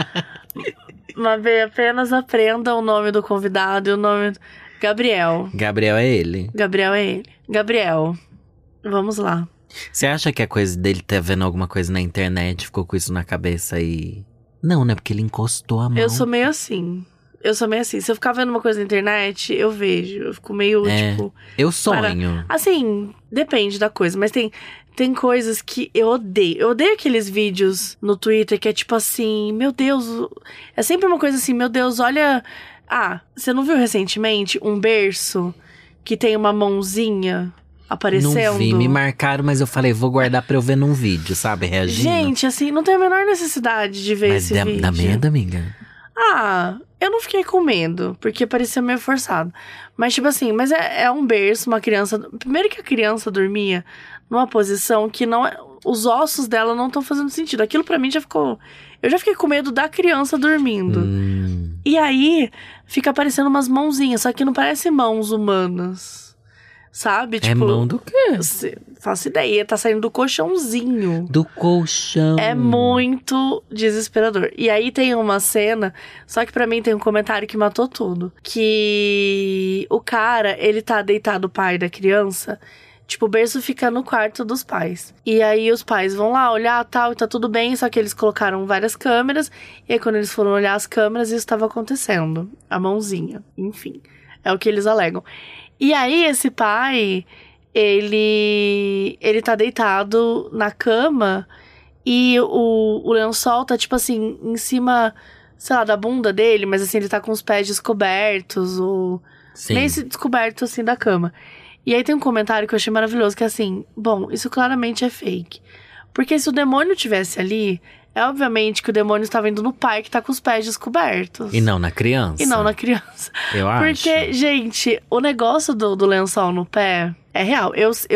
[SPEAKER 3] Mabê, apenas aprenda o nome do convidado e o nome... Gabriel.
[SPEAKER 2] Gabriel é ele.
[SPEAKER 3] Gabriel, vamos lá.
[SPEAKER 2] Você acha que a coisa dele tá vendo alguma coisa na internet, ficou com isso na cabeça e... Não, né? Porque ele encostou a mão.
[SPEAKER 3] Eu sou meio assim. Se eu ficar vendo uma coisa na internet, eu vejo. Eu fico meio, tipo...
[SPEAKER 2] Eu sonho.
[SPEAKER 3] Assim, depende da coisa. Mas tem coisas que eu odeio. Eu odeio aqueles vídeos no Twitter que é tipo assim... Meu Deus... É sempre uma coisa assim... Meu Deus, olha... você não viu recentemente um berço que tem uma mãozinha aparecendo?
[SPEAKER 2] Não vi, me marcaram, mas eu falei, vou guardar pra eu ver num vídeo, sabe? Reagindo.
[SPEAKER 3] Gente, assim, não tem a menor necessidade de ver esse vídeo.
[SPEAKER 2] Mas dá medo, amiga?
[SPEAKER 3] Eu não fiquei com medo, porque parecia meio forçado. Mas, tipo assim, é um berço, uma criança... Primeiro que a criança dormia numa posição que não é... os ossos dela não estão fazendo sentido. Aquilo pra mim já ficou... Eu já fiquei com medo da criança dormindo. E aí, fica aparecendo umas mãozinhas, só que não parecem mãos humanas. Sabe?
[SPEAKER 2] É mão do quê?
[SPEAKER 3] Faço ideia, tá saindo do colchãozinho.
[SPEAKER 2] Do colchão.
[SPEAKER 3] É muito desesperador. E aí tem uma cena, só que pra mim tem um comentário que matou tudo. Que o cara, ele tá deitado, o pai da criança, tipo, o berço fica no quarto dos pais. E aí os pais vão lá olhar tal, e tá tudo bem, só que eles colocaram várias câmeras. E aí quando eles foram olhar as câmeras, isso tava acontecendo. A mãozinha, enfim. É o que eles alegam. E aí, esse pai, ele tá deitado na cama e o lençol tá, tipo assim, em cima, sei lá, da bunda dele, mas assim, ele tá com os pés descobertos, nem se descoberto, assim, da cama. E aí tem um comentário que eu achei maravilhoso, que é assim, bom, isso claramente é fake. Porque se o demônio tivesse ali... É obviamente que o demônio estava indo no pai que tá com os pés descobertos.
[SPEAKER 2] E não na criança.
[SPEAKER 3] E não na criança.
[SPEAKER 2] Eu acho.
[SPEAKER 3] Porque, gente, o negócio do lençol no pé é real.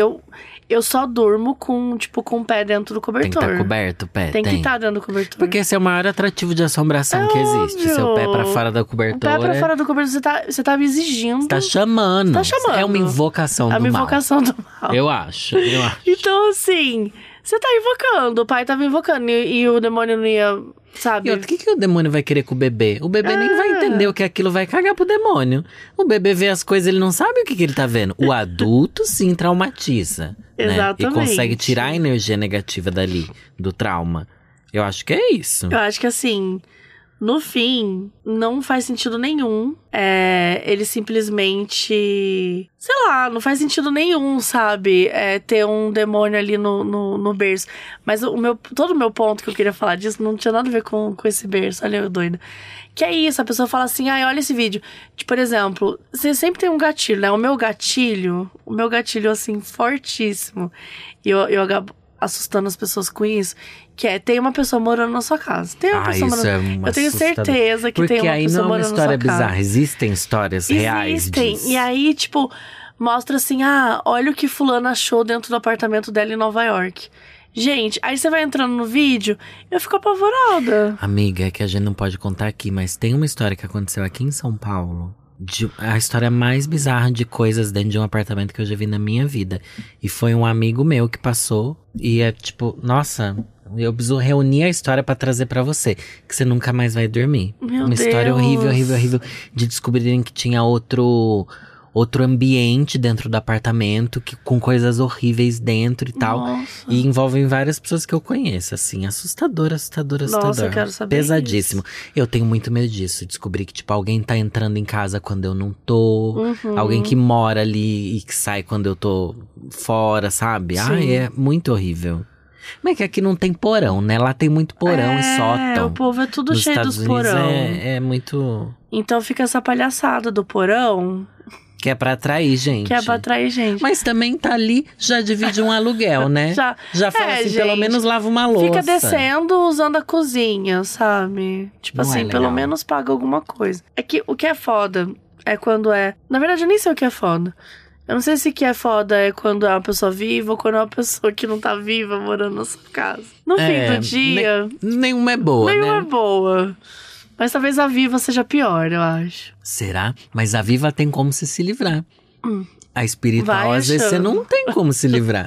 [SPEAKER 3] Eu só durmo com o pé dentro do cobertor.
[SPEAKER 2] Tem que estar coberto o pé.
[SPEAKER 3] Tem que estar dentro do cobertor.
[SPEAKER 2] Porque esse é o maior atrativo de assombração que existe.
[SPEAKER 3] Óbvio.
[SPEAKER 2] Seu pé pra fora da cobertura.
[SPEAKER 3] O pé pra fora do cobertor, você tá me exigindo.
[SPEAKER 2] Você tá chamando.
[SPEAKER 3] Tá chamando.
[SPEAKER 2] É uma invocação do mal.
[SPEAKER 3] É uma invocação do mal.
[SPEAKER 2] Eu acho.
[SPEAKER 3] Então, assim... Você tá invocando, o pai tava invocando e o demônio não ia, sabe?
[SPEAKER 2] E outro, o que o demônio vai querer com o bebê? O bebê nem vai entender o que aquilo vai cagar pro demônio. O bebê vê as coisas, ele não sabe o que ele tá vendo. O adulto, sim, traumatiza.
[SPEAKER 3] Exatamente.
[SPEAKER 2] Né? E consegue tirar a energia negativa dali, do trauma. Eu acho que é isso.
[SPEAKER 3] Eu acho que, assim, no fim, não faz sentido nenhum. Ele simplesmente... Sei lá, não faz sentido nenhum, sabe? Ter um demônio ali no berço. Mas todo o meu ponto que eu queria falar disso não tinha nada a ver com esse berço. Olha eu doida. Que é isso, a pessoa fala assim, olha esse vídeo. Por exemplo, você sempre tem um gatilho, né? O meu gatilho, assim, fortíssimo. E eu acabo assustando as pessoas com isso. Que tem uma pessoa morando na sua casa. Tem uma pessoa morando... Eu tenho certeza que tem uma pessoa morando na sua casa. Porque aí não é uma história bizarra.
[SPEAKER 2] Existem histórias reais disso.
[SPEAKER 3] E aí, mostra assim, olha o que fulano achou dentro do apartamento dela em Nova York. Gente, aí você vai entrando no vídeo, eu fico apavorada.
[SPEAKER 2] Amiga, é que a gente não pode contar aqui, mas tem uma história que aconteceu aqui em São Paulo. A história mais bizarra de coisas dentro de um apartamento que eu já vi na minha vida. E foi um amigo meu que passou. E nossa, eu preciso reunir a história pra trazer pra você. Que você nunca mais vai dormir.
[SPEAKER 3] Meu
[SPEAKER 2] Uma história
[SPEAKER 3] Deus.
[SPEAKER 2] horrível. De descobrirem que tinha outro ambiente dentro do apartamento, com coisas horríveis dentro e tal.
[SPEAKER 3] Nossa.
[SPEAKER 2] E envolvem várias pessoas que eu conheço, assim. Assustador.
[SPEAKER 3] Nossa, eu quero saber.
[SPEAKER 2] Pesadíssimo.
[SPEAKER 3] Isso.
[SPEAKER 2] Eu tenho muito medo disso. Descobrir que, alguém tá entrando em casa quando eu não tô. Alguém que mora ali e que sai quando eu tô fora, sabe?
[SPEAKER 3] Sim.
[SPEAKER 2] É muito horrível. Mas é que aqui não tem porão, né? Lá tem muito porão e sótão.
[SPEAKER 3] O povo é tudo
[SPEAKER 2] Nos
[SPEAKER 3] cheio
[SPEAKER 2] Estados
[SPEAKER 3] dos
[SPEAKER 2] Unidos
[SPEAKER 3] porão.
[SPEAKER 2] É muito...
[SPEAKER 3] Então fica essa palhaçada do porão...
[SPEAKER 2] Que é pra atrair gente. Mas também tá ali, já divide um aluguel, né? Já fala assim, gente, pelo menos lava uma louça.
[SPEAKER 3] Fica descendo usando a cozinha, sabe?
[SPEAKER 2] Não
[SPEAKER 3] assim,
[SPEAKER 2] é
[SPEAKER 3] pelo menos paga alguma coisa. É que o que é foda é quando é... Na verdade, eu nem sei o que é foda. Eu não sei se o que é foda é quando é uma pessoa viva ou quando é uma pessoa que não tá viva morando na sua casa. No fim do dia...
[SPEAKER 2] Nenhuma é boa,
[SPEAKER 3] Nenhuma é boa. Mas talvez a viva seja pior, eu acho.
[SPEAKER 2] Será? Mas a viva tem como se livrar. A espiritual, às vezes, você não tem como se livrar.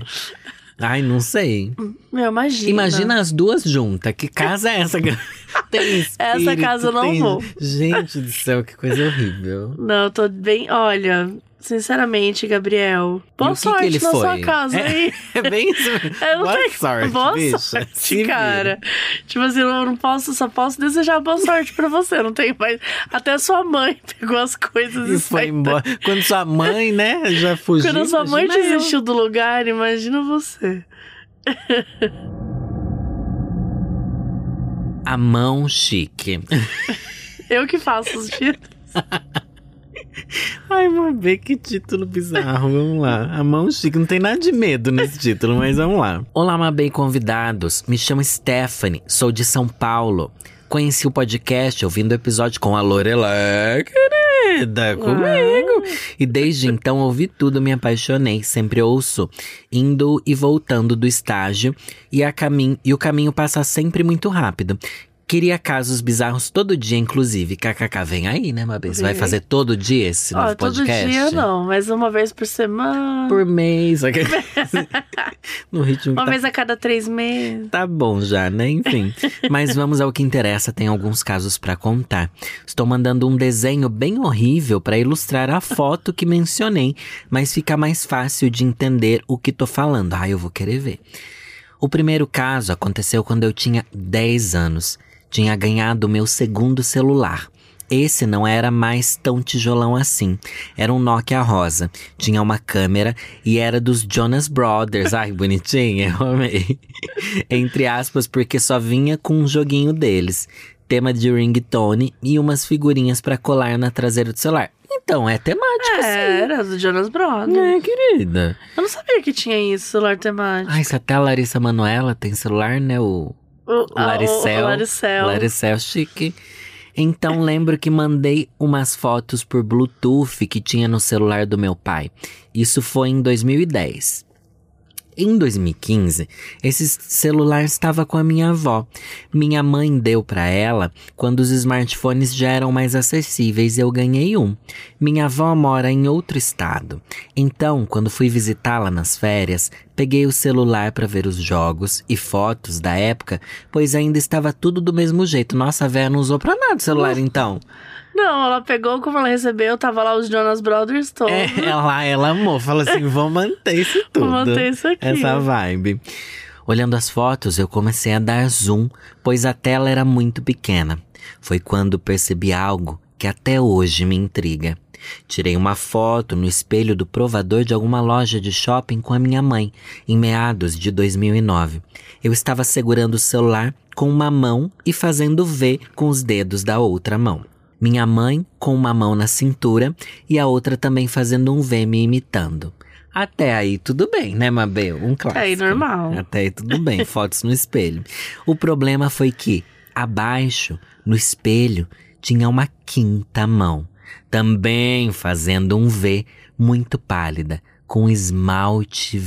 [SPEAKER 2] Ai, não sei. Imagina as duas juntas. Que casa é essa? Tem espírito,
[SPEAKER 3] essa casa eu não vou.
[SPEAKER 2] Gente do céu, que coisa horrível.
[SPEAKER 3] Não, eu tô bem... Olha... Sinceramente, Gabriel, boa sorte na sua casa aí.
[SPEAKER 2] É bem isso. Boa sorte,
[SPEAKER 3] boa
[SPEAKER 2] bicha.
[SPEAKER 3] sorte, cara. Assim, eu não posso, só posso desejar boa sorte pra você. Não tem mais. Até sua mãe pegou as coisas
[SPEAKER 2] e foi embora. Quando sua mãe, né, já fugiu.
[SPEAKER 3] Quando sua mãe desistiu do lugar, imagina você.
[SPEAKER 2] A mão chique.
[SPEAKER 3] Eu que faço os títulos.
[SPEAKER 2] Ai, Mabê, que título bizarro. Vamos lá. A mão chique. Não tem nada de medo nesse título, mas vamos lá. Olá, Mabê e convidados. Me chamo Stephanie, sou de São Paulo. Conheci o podcast ouvindo o episódio com a Lorelai. querida, comigo. E desde então ouvi tudo, me apaixonei. Sempre ouço, indo e voltando do estágio. E o caminho passa sempre muito rápido. Queria casos bizarros todo dia, inclusive. KKK, vem aí, né, Mabê? Você vai fazer todo dia esse novo podcast?
[SPEAKER 3] Todo dia não, mas uma vez por semana.
[SPEAKER 2] Por mês. No ritmo
[SPEAKER 3] uma vez a cada 3 meses.
[SPEAKER 2] Tá bom já, né? Enfim. Mas vamos ao que interessa, tem alguns casos pra contar. Estou mandando um desenho bem horrível pra ilustrar a foto que mencionei, mas fica mais fácil de entender o que tô falando. Eu vou querer ver. O primeiro caso aconteceu quando eu tinha 10 anos. Tinha ganhado o meu segundo celular. Esse não era mais tão tijolão assim. Era um Nokia rosa. Tinha uma câmera e era dos Jonas Brothers. Ai, bonitinha, eu amei. Entre aspas, porque só vinha com um joguinho deles. Tema de ringtone e umas figurinhas pra colar na traseira do celular. Então, é temático, sim.
[SPEAKER 3] Era do Jonas Brothers.
[SPEAKER 2] Querida.
[SPEAKER 3] Eu não sabia que tinha isso, celular temático.
[SPEAKER 2] Ai, se até a Larissa Manoela tem celular, né? O Laricel. Laricel, chique. Então lembro que mandei umas fotos por Bluetooth que tinha no celular do meu pai. Isso foi em 2010. Em 2015, esse celular estava com a minha avó. Minha mãe deu para ela quando os smartphones já eram mais acessíveis e eu ganhei um. Minha avó mora em outro estado. Então, quando fui visitá-la nas férias, peguei o celular para ver os jogos e fotos da época, pois ainda estava tudo do mesmo jeito. Nossa, a véia não usou pra nada o celular então.
[SPEAKER 3] Não, ela pegou, como ela recebeu, tava lá os Jonas Brothers todos.
[SPEAKER 2] Ela amou, falou assim, vou manter isso tudo.
[SPEAKER 3] Vou manter isso aqui.
[SPEAKER 2] Essa vibe. Olhando as fotos, eu comecei a dar zoom, pois a tela era muito pequena. Foi quando percebi algo que até hoje me intriga. Tirei uma foto no espelho do provador de alguma loja de shopping com a minha mãe, em meados de 2009. Eu estava segurando o celular com uma mão e fazendo V com os dedos da outra mão. Minha mãe com uma mão na cintura e a outra também fazendo um V me imitando. Até aí tudo bem, né, Mabê? Um clássico.
[SPEAKER 3] Até aí normal.
[SPEAKER 2] Até aí tudo bem, fotos no espelho. O problema foi que, abaixo, no espelho, tinha uma quinta mão. Também fazendo um V, muito pálida, com esmalte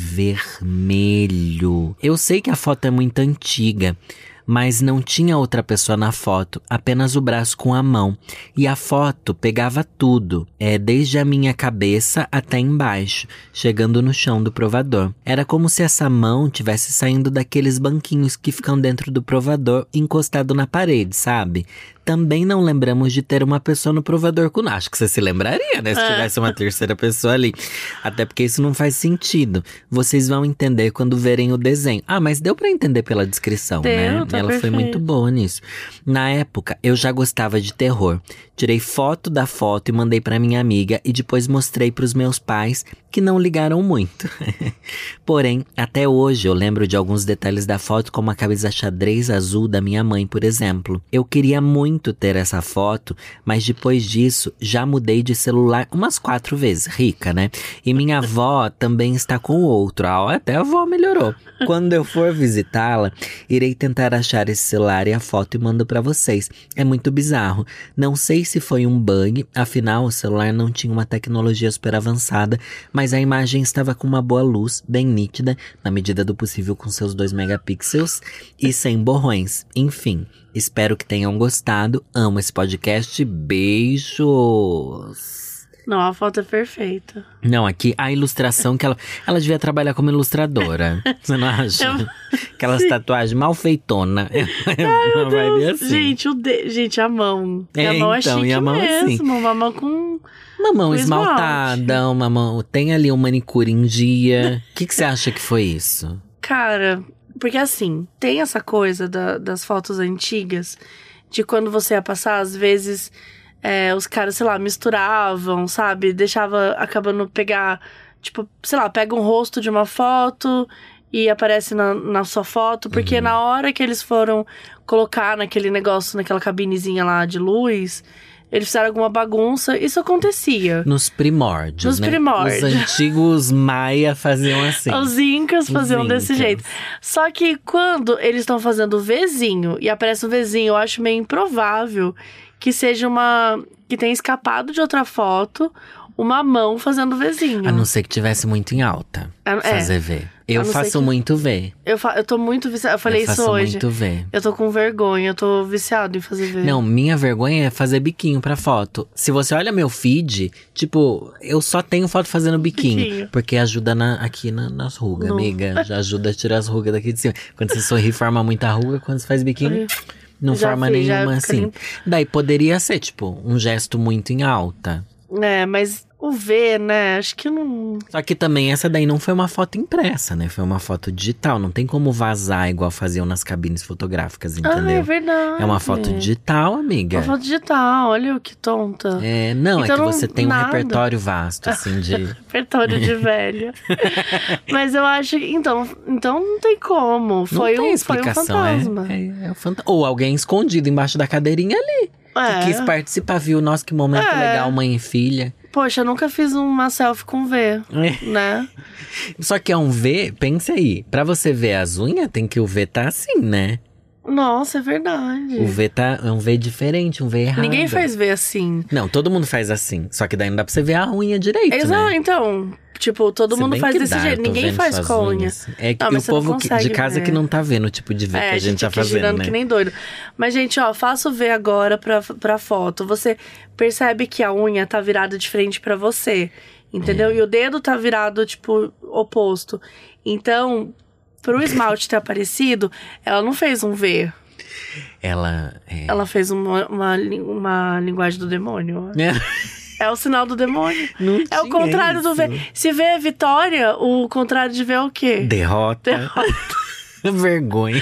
[SPEAKER 2] vermelho. Eu sei que a foto é muito antiga, mas não tinha outra pessoa na foto, apenas o braço com a mão. E a foto pegava tudo, desde a minha cabeça até embaixo, chegando no chão do provador. Era como se essa mão tivesse saindo daqueles banquinhos que ficam dentro do provador, encostado na parede, sabe? Também não lembramos de ter uma pessoa no provador com... Acho que você se lembraria, né? Se tivesse uma terceira pessoa ali. Até porque isso não faz sentido. Vocês vão entender quando verem o desenho. Mas deu pra entender pela descrição, né?
[SPEAKER 3] Tá
[SPEAKER 2] Ela
[SPEAKER 3] perfeito.
[SPEAKER 2] foi muito boa nisso. Na época, eu já gostava de terror. Tirei foto da foto e mandei pra minha amiga. E depois mostrei pros meus pais, que não ligaram muito. Porém, até hoje eu lembro de alguns detalhes da foto, como a camisa xadrez azul da minha mãe, por exemplo. Eu queria muito ter essa foto, mas depois disso já mudei de celular umas 4 vezes, rica, né? E minha avó também está com outro, até a avó melhorou. Quando eu for visitá-la, irei tentar achar esse celular e a foto e mando pra vocês. É muito bizarro. Não sei se foi um bug, afinal o celular não tinha uma tecnologia super avançada, mas a imagem estava com uma boa luz, bem nítida, na medida do possível com seus 2 megapixels e sem borrões. Enfim, espero que tenham gostado. Amo esse podcast. Beijos!
[SPEAKER 3] Não, a foto é perfeita.
[SPEAKER 2] Não, aqui a ilustração que ela devia trabalhar como ilustradora. Você não acha? Aquelas tatuagens mal feitonas. Não vai ver assim.
[SPEAKER 3] Gente, a mão. A mão é chique
[SPEAKER 2] e a mão
[SPEAKER 3] mesmo.
[SPEAKER 2] Assim.
[SPEAKER 3] Uma mão com...
[SPEAKER 2] Uma mão esmaltada, uma mão... Tem ali um manicure em dia. O que você acha que foi isso?
[SPEAKER 3] Cara, porque assim, tem essa coisa das fotos antigas, de quando você ia passar, às vezes... os caras, sei lá, misturavam, sabe? Deixava, acabando pegar, tipo, sei lá, pega um rosto de uma foto e aparece na sua foto. Porque na hora que eles foram colocar naquele negócio, naquela cabinezinha lá de luz, eles fizeram alguma bagunça. Isso acontecia.
[SPEAKER 2] Nos primórdios,
[SPEAKER 3] Nos
[SPEAKER 2] né?
[SPEAKER 3] primórdios.
[SPEAKER 2] Os antigos maia faziam assim.
[SPEAKER 3] Os incas faziam desse jeito. Só que quando eles estão fazendo o Vzinho e aparece o Vzinho, eu acho meio improvável que seja que tenha escapado de outra foto, uma mão fazendo Vzinho.
[SPEAKER 2] A não ser que tivesse muito em alta, fazer V. Eu faço muito V.
[SPEAKER 3] Eu tô muito viciada. Eu falei isso hoje.
[SPEAKER 2] Eu faço muito V.
[SPEAKER 3] Eu tô com vergonha, eu tô viciado em fazer V.
[SPEAKER 2] Não, minha vergonha é fazer biquinho pra foto. Se você olha meu feed, tipo, eu só tenho foto fazendo biquinho. Porque ajuda aqui nas rugas, amiga. Já ajuda a tirar as rugas daqui de cima. Quando você sorri, forma muita ruga. Quando você faz biquinho, não forma nenhuma assim. Limpo. Daí poderia ser, tipo, um gesto muito em alta.
[SPEAKER 3] Mas o V, né? Acho que não...
[SPEAKER 2] Só que também essa daí não foi uma foto impressa, né? Foi uma foto digital. Não tem como vazar igual faziam nas cabines fotográficas, entendeu?
[SPEAKER 3] É verdade.
[SPEAKER 2] É uma foto digital, amiga.
[SPEAKER 3] Uma foto digital, olha que tonta.
[SPEAKER 2] Não, então, é que você tem um repertório vasto, assim, de...
[SPEAKER 3] repertório de velha. Mas eu acho que... Então não tem como. Foi um fantasma.
[SPEAKER 2] Ou alguém escondido embaixo da cadeirinha ali. Que quis participar, viu? Nossa, que momento legal, mãe e filha.
[SPEAKER 3] Poxa, eu nunca fiz uma selfie com V, né?
[SPEAKER 2] Só que é um V, pense aí. Pra você ver as unhas, tem que o V tá assim, né?
[SPEAKER 3] Nossa, é verdade.
[SPEAKER 2] O V é um V diferente, um V errado.
[SPEAKER 3] Ninguém faz V assim.
[SPEAKER 2] Não, todo mundo faz assim. Só que daí não dá pra você ver a unha direito,
[SPEAKER 3] Exato,
[SPEAKER 2] né?
[SPEAKER 3] Então... Tipo, todo mundo faz desse jeito. Ninguém faz com unha.
[SPEAKER 2] É que o povo de casa que não tá vendo o tipo de V que a gente tá fazendo, girando, né?
[SPEAKER 3] Que nem doido. Mas, gente, faça o V agora pra foto. Você percebe que a unha tá virada de frente pra você. Entendeu? E o dedo tá virado, tipo, oposto. Então, pro esmalte ter aparecido, ela não fez um V. Ela fez uma linguagem do demônio. É o sinal do demônio. É o contrário do V. Se V é vitória, o contrário de V é o quê?
[SPEAKER 2] Derrota. Vergonha.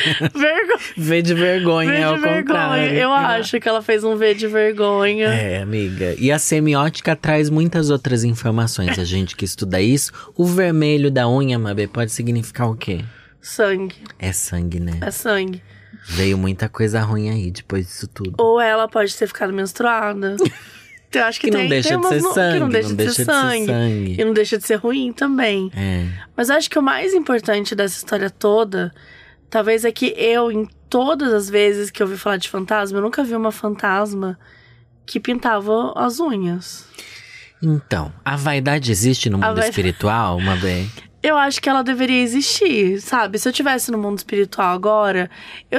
[SPEAKER 2] V de vergonha, é o contrário.
[SPEAKER 3] Eu acho que ela fez um V de vergonha.
[SPEAKER 2] Amiga. E a semiótica traz muitas outras informações. A gente que estuda isso. O vermelho da unha, Mabê, pode significar o quê?
[SPEAKER 3] Sangue.
[SPEAKER 2] É sangue, né?
[SPEAKER 3] É sangue.
[SPEAKER 2] Veio muita coisa ruim aí depois disso tudo.
[SPEAKER 3] Ou ela pode ter ficado menstruada. Eu acho que
[SPEAKER 2] não deixa de ser sangue.
[SPEAKER 3] Que não deixa de ser sangue. E não deixa de ser ruim também. Mas eu acho que o mais importante dessa história toda, talvez é que em todas as vezes que eu ouvi falar de fantasma, eu nunca vi uma fantasma que pintava as unhas.
[SPEAKER 2] Então, a vaidade existe no mundo espiritual, Mabê?
[SPEAKER 3] Eu acho que ela deveria existir, sabe? Se eu estivesse no mundo espiritual agora,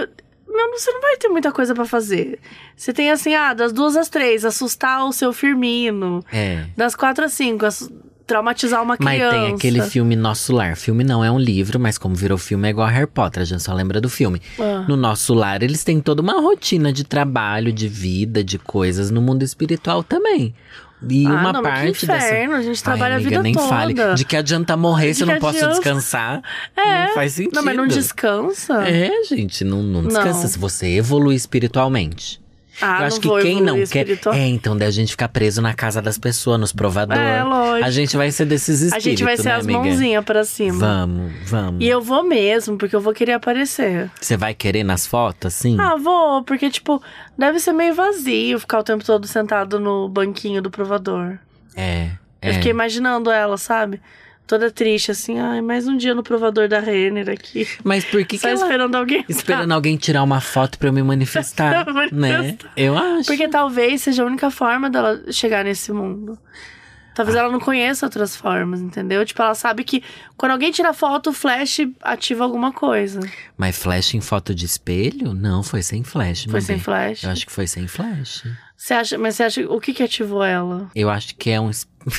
[SPEAKER 3] você não vai ter muita coisa pra fazer. Você tem assim, das 2 às 3, assustar o seu Firmino. Das 4 às 5, traumatizar uma criança.
[SPEAKER 2] Mas tem aquele filme Nosso Lar. Filme não é um livro, mas como virou filme é igual a Harry Potter, a gente só lembra do filme. No Nosso Lar, eles têm toda uma rotina de trabalho, de vida, de coisas no mundo espiritual também. E uma parte
[SPEAKER 3] que inferno, a gente trabalha
[SPEAKER 2] amiga,
[SPEAKER 3] a vida
[SPEAKER 2] nem
[SPEAKER 3] toda.
[SPEAKER 2] Fale. De que adianta morrer se eu não posso descansar? Não faz sentido.
[SPEAKER 3] Não, mas não descansa.
[SPEAKER 2] Gente, não descansa se você evoluir espiritualmente. Eu acho que quem não quer... então daí a gente fica preso na casa das pessoas, nos provadores.
[SPEAKER 3] Lógico.
[SPEAKER 2] A gente vai ser desses espíritos,
[SPEAKER 3] a gente vai ser as mãozinhas pra cima.
[SPEAKER 2] Vamos.
[SPEAKER 3] E eu vou mesmo, porque eu vou querer aparecer.
[SPEAKER 2] Você vai querer nas fotos, assim?
[SPEAKER 3] Vou, porque, tipo, deve ser meio vazio ficar o tempo todo sentado no banquinho do provador. Eu fiquei imaginando ela, sabe? Toda triste, assim, mais um dia no provador da Renner aqui.
[SPEAKER 2] Mas por que
[SPEAKER 3] ela... esperando alguém...
[SPEAKER 2] Esperando alguém tirar uma foto pra eu me manifestar, né? Eu acho.
[SPEAKER 3] Porque talvez seja a única forma dela chegar nesse mundo. Talvez ela não conheça outras formas, entendeu? Tipo, ela sabe que quando alguém tira foto, o flash ativa alguma coisa.
[SPEAKER 2] Mas flash em foto de espelho? Não, foi sem flash.
[SPEAKER 3] Foi sem flash?
[SPEAKER 2] Eu acho que foi sem flash.
[SPEAKER 3] Mas você acha... O que ativou ela?
[SPEAKER 2] Eu acho que é um...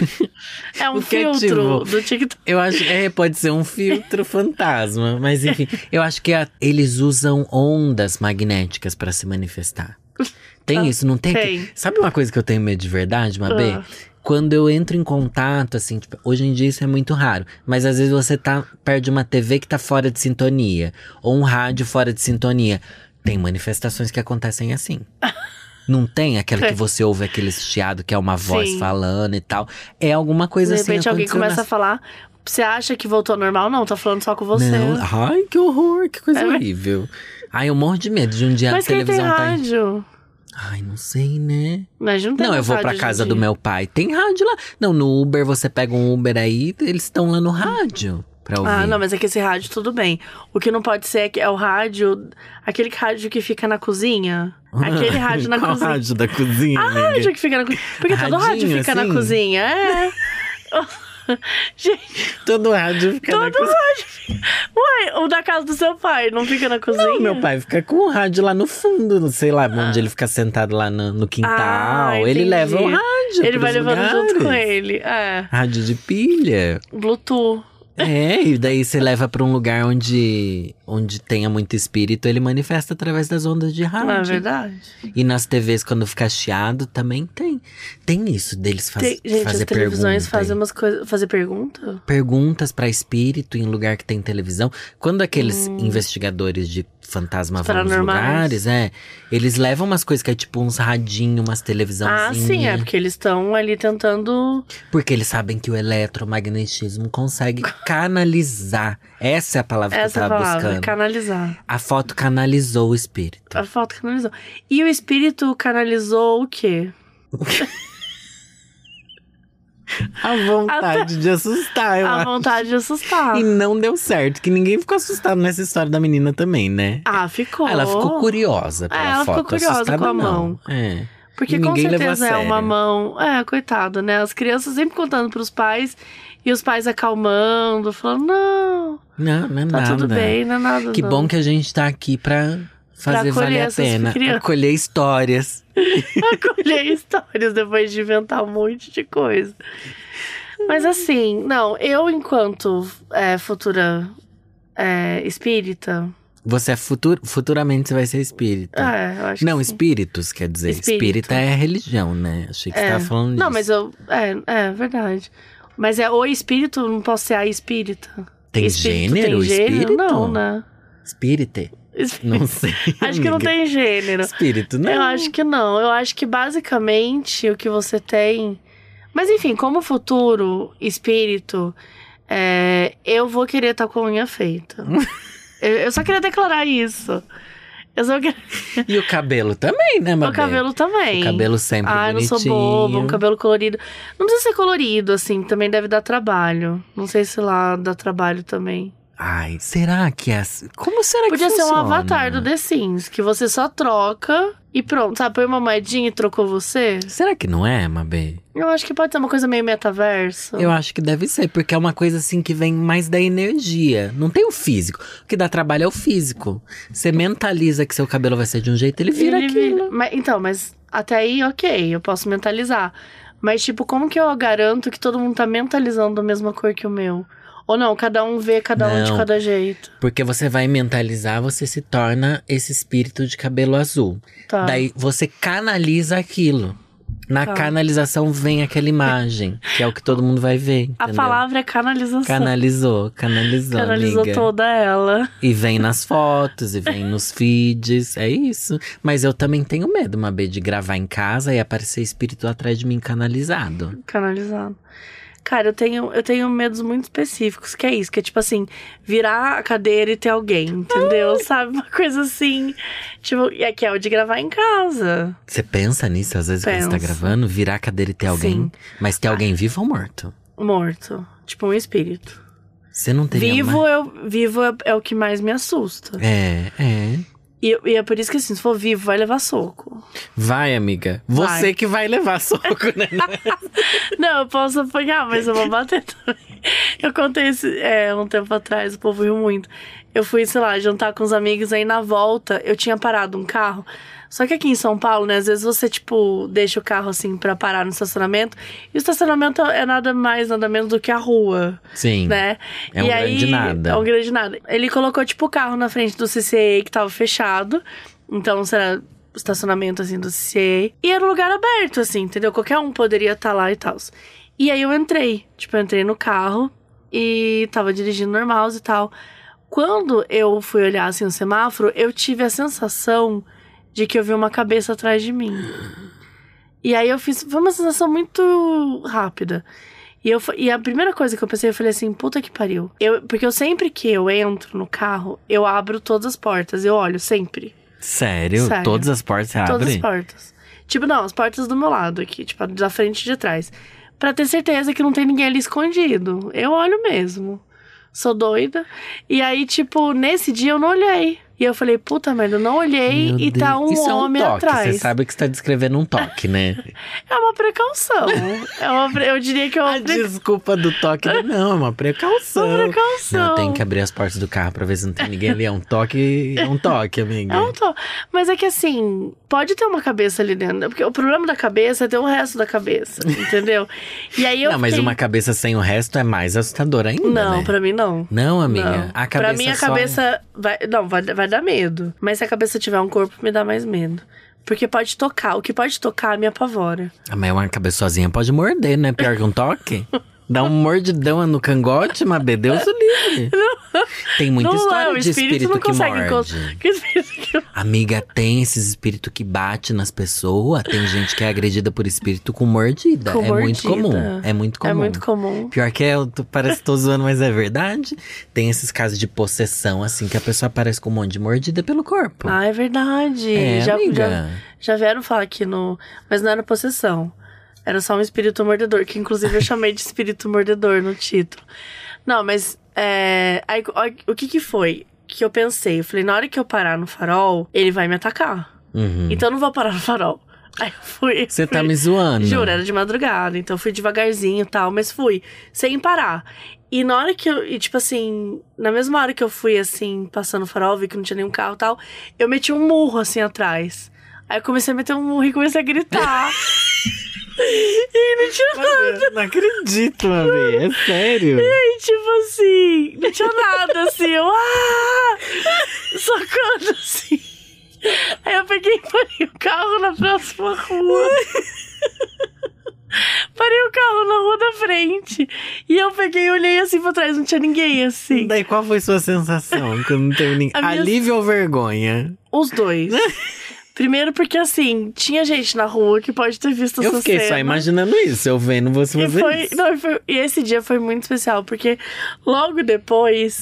[SPEAKER 3] É um filtro do TikTok.
[SPEAKER 2] Eu acho pode ser um filtro fantasma. Mas enfim, eu acho que eles usam ondas magnéticas pra se manifestar. Tem isso, não tem?
[SPEAKER 3] Tem.
[SPEAKER 2] Sabe uma coisa que eu tenho medo de verdade, Mabê? Quando eu entro em contato, assim, tipo, hoje em dia isso é muito raro. Mas às vezes você tá perto de uma TV que tá fora de sintonia. Ou um rádio fora de sintonia. Tem manifestações que acontecem assim. Não tem aquela que você ouve aquele chiado que é uma voz falando e tal. É alguma coisa assim.
[SPEAKER 3] De repente alguém começa a falar. Você acha que voltou ao normal? Não, tá falando só com você.
[SPEAKER 2] Não. Ai, que horror, que coisa horrível. Ai, eu morro de medo de um dia a televisão
[SPEAKER 3] tá rádio?
[SPEAKER 2] Ai, não sei, né?
[SPEAKER 3] Mas não tem
[SPEAKER 2] eu vou pra casa do meu pai. Tem rádio lá. Não, no Uber você pega um Uber aí, eles estão lá no rádio. pra ouvir.
[SPEAKER 3] Ah, não, mas é que esse rádio tudo bem. O que não pode ser é o rádio, aquele rádio que fica na cozinha. Aquele rádio na
[SPEAKER 2] Qual
[SPEAKER 3] cozinha.
[SPEAKER 2] rádio da cozinha, amiga?
[SPEAKER 3] Rádio que fica na cozinha. Porque todo rádio fica
[SPEAKER 2] assim?
[SPEAKER 3] na cozinha, é. Gente,
[SPEAKER 2] Todo rádio fica na cozinha.
[SPEAKER 3] Ué, o da casa do seu pai não fica na cozinha?
[SPEAKER 2] Não, meu pai fica com o rádio lá no fundo, não sei lá, onde ele fica sentado lá no quintal. Ele leva o rádio.
[SPEAKER 3] Ele vai levando
[SPEAKER 2] lugares.
[SPEAKER 3] junto com ele. É.
[SPEAKER 2] Rádio de pilha.
[SPEAKER 3] Bluetooth.
[SPEAKER 2] É, e daí você leva pra um lugar onde tenha muito espírito, ele manifesta através das ondas de rádio.
[SPEAKER 3] Não é verdade?
[SPEAKER 2] E nas TVs, quando fica chiado, também tem. Tem isso deles
[SPEAKER 3] Gente,
[SPEAKER 2] fazer
[SPEAKER 3] as televisões
[SPEAKER 2] pergunta.
[SPEAKER 3] fazem umas coisas. Fazer pergunta?
[SPEAKER 2] Perguntas pra espírito em lugar que tem televisão. Quando aqueles investigadores de fantasma vão nos lugares, eles levam umas coisas que é tipo uns radinhos, umas televisãozinhas.
[SPEAKER 3] Ah, sim, é porque eles estão ali tentando.
[SPEAKER 2] Porque eles sabem que o eletromagnetismo consegue canalizar. Essa é a palavra que eu tava buscando.
[SPEAKER 3] Canalizar.
[SPEAKER 2] A foto canalizou o espírito.
[SPEAKER 3] A foto canalizou. E o espírito canalizou o quê?
[SPEAKER 2] A vontade de assustar, eu
[SPEAKER 3] A
[SPEAKER 2] acho.
[SPEAKER 3] vontade de assustar.
[SPEAKER 2] E não deu certo, que ninguém ficou assustado nessa história da menina também, né?
[SPEAKER 3] Ah, ficou.
[SPEAKER 2] Ela ficou curiosa pela
[SPEAKER 3] ela
[SPEAKER 2] foto.
[SPEAKER 3] ficou curiosa
[SPEAKER 2] assustada,
[SPEAKER 3] com a mão.
[SPEAKER 2] não. É.
[SPEAKER 3] Porque
[SPEAKER 2] E
[SPEAKER 3] com
[SPEAKER 2] ninguém levou a
[SPEAKER 3] certeza é uma
[SPEAKER 2] sério.
[SPEAKER 3] mão. É, coitado, né? As crianças sempre contando pros pais e os pais acalmando, falando: não,
[SPEAKER 2] Não é
[SPEAKER 3] tá
[SPEAKER 2] nada.
[SPEAKER 3] tudo bem, não é nada.
[SPEAKER 2] Que
[SPEAKER 3] não.
[SPEAKER 2] bom que a gente tá aqui pra fazer
[SPEAKER 3] acolher
[SPEAKER 2] valer a
[SPEAKER 3] essas
[SPEAKER 2] pena.
[SPEAKER 3] crianças.
[SPEAKER 2] Acolher histórias.
[SPEAKER 3] Acolher histórias depois de inventar um monte de coisa. Mas assim, não, eu enquanto futura espírita.
[SPEAKER 2] Você é futuramente você vai ser espírita.
[SPEAKER 3] Eu acho
[SPEAKER 2] Não,
[SPEAKER 3] que sim.
[SPEAKER 2] espíritos, quer dizer.
[SPEAKER 3] Espírito.
[SPEAKER 2] Espírita é religião, né? Achei que você tava falando disso.
[SPEAKER 3] Não, mas eu. É verdade. Mas é o espírito, não posso ser a espírita.
[SPEAKER 2] Tem
[SPEAKER 3] Espírito
[SPEAKER 2] gênero,
[SPEAKER 3] tem gênero?
[SPEAKER 2] espírito?
[SPEAKER 3] Não, né?
[SPEAKER 2] Espírite? Não sei.
[SPEAKER 3] Acho que não
[SPEAKER 2] amiga.
[SPEAKER 3] tem gênero.
[SPEAKER 2] Espírito, não.
[SPEAKER 3] Eu acho que não. Eu acho que basicamente o que você tem. Mas enfim, como futuro espírito, eu vou querer estar com a unha feita. Eu só queria declarar isso. Eu só queria...
[SPEAKER 2] E o cabelo também, né, Mabel?
[SPEAKER 3] O cabelo também.
[SPEAKER 2] O cabelo sempre
[SPEAKER 3] eu
[SPEAKER 2] bonitinho.
[SPEAKER 3] não sou boba, um cabelo colorido. Não precisa ser colorido, assim, também deve dar trabalho. Não sei se lá dá trabalho também.
[SPEAKER 2] Ai, será que é assim? Como será que
[SPEAKER 3] Podia ser
[SPEAKER 2] funciona?
[SPEAKER 3] um avatar do The Sims, que você só troca e pronto, sabe? Põe uma moedinha e trocou você.
[SPEAKER 2] Será que não é, Mabel?
[SPEAKER 3] Eu acho que pode ser uma coisa meio metaverso.
[SPEAKER 2] Eu acho que deve ser, porque é uma coisa assim que vem mais da energia. Não tem o físico. O que dá trabalho é o físico. Você mentaliza que seu cabelo vai ser de um jeito, ele vira aquilo.
[SPEAKER 3] Mas até aí, ok, eu posso mentalizar. Mas, tipo, como que eu garanto que todo mundo tá mentalizando a mesma cor que o meu? Ou não, cada um vê cada um de cada jeito.
[SPEAKER 2] Porque você vai mentalizar, você se torna esse espírito de cabelo azul.
[SPEAKER 3] Tá.
[SPEAKER 2] Daí você canaliza aquilo. Na canalização vem aquela imagem, que é o que todo mundo vai ver, entendeu?
[SPEAKER 3] A palavra é canalização.
[SPEAKER 2] Canalizou,
[SPEAKER 3] Canalizou
[SPEAKER 2] amiga.
[SPEAKER 3] toda ela.
[SPEAKER 2] E vem nas fotos, e vem nos feeds, é isso. Mas eu também tenho medo, Mabê, de gravar em casa e aparecer espírito atrás de mim canalizado.
[SPEAKER 3] Canalizado. Cara, eu tenho medos muito específicos, que é isso, que é tipo assim, virar a cadeira e ter alguém, entendeu? Sabe? Uma coisa assim, tipo, e aqui é o de gravar em casa.
[SPEAKER 2] Você pensa nisso, às vezes, quando você tá gravando? Virar a cadeira e ter alguém?
[SPEAKER 3] Sim.
[SPEAKER 2] Mas ter alguém vivo ou morto?
[SPEAKER 3] Morto. Tipo um espírito.
[SPEAKER 2] Você não teria
[SPEAKER 3] Vivo é o que mais me assusta.
[SPEAKER 2] É.
[SPEAKER 3] E é por isso que assim, se for vivo, vai levar soco.
[SPEAKER 2] Vai, amiga. Você que vai levar soco, né?
[SPEAKER 3] Não, eu posso apanhar, mas eu vou bater também. Eu contei um tempo atrás, o povo riu muito. Eu fui, sei lá, jantar com os amigos, aí na volta eu tinha parado um carro. Só que aqui em São Paulo, né, às vezes você, tipo, deixa o carro assim pra parar no estacionamento. E o estacionamento é nada mais, nada menos do que a rua.
[SPEAKER 2] Sim.
[SPEAKER 3] Né?
[SPEAKER 2] É um grande nada.
[SPEAKER 3] É um grande nada. Ele colocou, tipo, o carro na frente do CCA que tava fechado. Então, será o estacionamento, assim, do CCA. E era um lugar aberto, assim, entendeu? Qualquer um poderia estar lá e tal. E aí eu entrei. Tipo, eu entrei no carro e tava dirigindo normal e tal. Quando eu fui olhar, assim, o semáforo, eu tive a sensação de que eu vi uma cabeça atrás de mim. E aí foi uma sensação muito rápida. E a primeira coisa que eu pensei, eu falei assim, puta que pariu. Porque eu sempre que eu entro no carro, eu abro todas as portas, eu olho sempre.
[SPEAKER 2] Sério? Todas as portas você abre?
[SPEAKER 3] Todas as portas. Tipo, não, as portas do meu lado aqui, tipo, da frente e de trás. Pra ter certeza que não tem ninguém ali escondido. Eu olho mesmo. Sou doida. E aí, tipo, nesse dia eu não olhei. E eu falei, puta merda, eu não olhei e tá um homem atrás.
[SPEAKER 2] Você sabe que você tá descrevendo um toque, né?
[SPEAKER 3] É uma precaução. Eu diria que é uma
[SPEAKER 2] A desculpa do toque não, é uma precaução.
[SPEAKER 3] Uma precaução.
[SPEAKER 2] Não, tem que abrir as portas do carro pra ver se não tem ninguém ali. É um toque, amiga.
[SPEAKER 3] É um toque. Mas é que assim, pode ter uma cabeça ali dentro. Porque o problema da cabeça é ter o resto da cabeça, entendeu? E aí eu
[SPEAKER 2] mas uma cabeça sem o resto é mais assustador ainda,
[SPEAKER 3] Não,
[SPEAKER 2] né?
[SPEAKER 3] Pra mim não.
[SPEAKER 2] Não, amiga.
[SPEAKER 3] Não.
[SPEAKER 2] A cabeça
[SPEAKER 3] pra mim a cabeça vai dar medo. Mas se a cabeça tiver um corpo, me dá mais medo. Porque pode tocar. O que pode tocar me apavora.
[SPEAKER 2] Mas uma cabeça sozinha pode morder, né? Pior que um toque. Dá um mordidão no cangote, mas Deus o livre. Tem muita história de espírito que morde. Amiga, tem esses espíritos que bate nas pessoas. Tem gente que é agredida por espírito com mordida. Muito comum. É muito comum.
[SPEAKER 3] É muito comum.
[SPEAKER 2] Pior que parece que tô zoando, mas é verdade. Tem esses casos de possessão, assim, que a pessoa aparece com um monte de mordida pelo corpo.
[SPEAKER 3] Ah, é verdade.
[SPEAKER 2] Amiga.
[SPEAKER 3] Já vieram falar aqui Mas não era possessão. Era só um espírito mordedor, que inclusive eu chamei de espírito mordedor no título. Não, mas aí, o que foi que eu pensei? Eu falei, na hora que eu parar no farol, ele vai me atacar.
[SPEAKER 2] Uhum.
[SPEAKER 3] Então eu não vou parar no farol. Aí eu fui.
[SPEAKER 2] Você tá me zoando?
[SPEAKER 3] Juro, era de madrugada, então eu fui devagarzinho e tal, mas fui, sem parar. E na hora que tipo assim, na mesma hora que eu fui, assim, passando o farol, vi que não tinha nenhum carro e tal, eu meti um murro, assim, atrás. Aí eu comecei a meter um murro e comecei a gritar. E não tinha nada.
[SPEAKER 2] Não acredito, mami. É sério.
[SPEAKER 3] E aí, tipo assim, não tinha nada, assim. Eu, socando, assim. Aí eu peguei e parei o carro na próxima rua. Parei o carro na rua da frente. E eu peguei e olhei assim pra trás, não tinha ninguém, assim.
[SPEAKER 2] Daí qual foi sua sensação? Que não teve ninguém. Alívio ou vergonha?
[SPEAKER 3] Os dois. Primeiro porque, assim, tinha gente na rua que pode ter visto essa cena.
[SPEAKER 2] Eu fiquei só imaginando isso, eu vendo você fazer isso.
[SPEAKER 3] E esse dia foi muito especial, porque logo depois,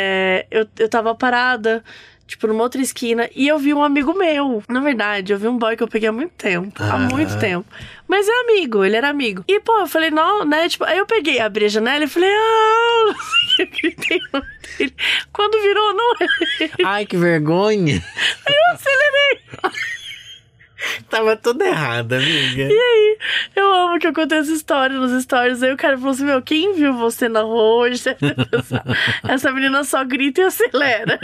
[SPEAKER 3] eu tava parada, tipo, numa outra esquina, e eu vi um amigo meu. Na verdade, eu vi um boy que eu peguei há muito tempo. Há muito tempo. Mas é amigo, ele era amigo. E, pô, eu falei, não, né, tipo... Aí eu peguei, abri a janela e falei, não sei o que, eu gritei o nome dele. Quando virou, não é.
[SPEAKER 2] Ai, que vergonha.
[SPEAKER 3] Aí eu acelerei.
[SPEAKER 2] Tava tudo errado, amiga.
[SPEAKER 3] E aí, eu amo que eu contei essa história nos stories. Aí o cara falou assim, quem viu você na rua hoje? Essa menina só grita e acelera.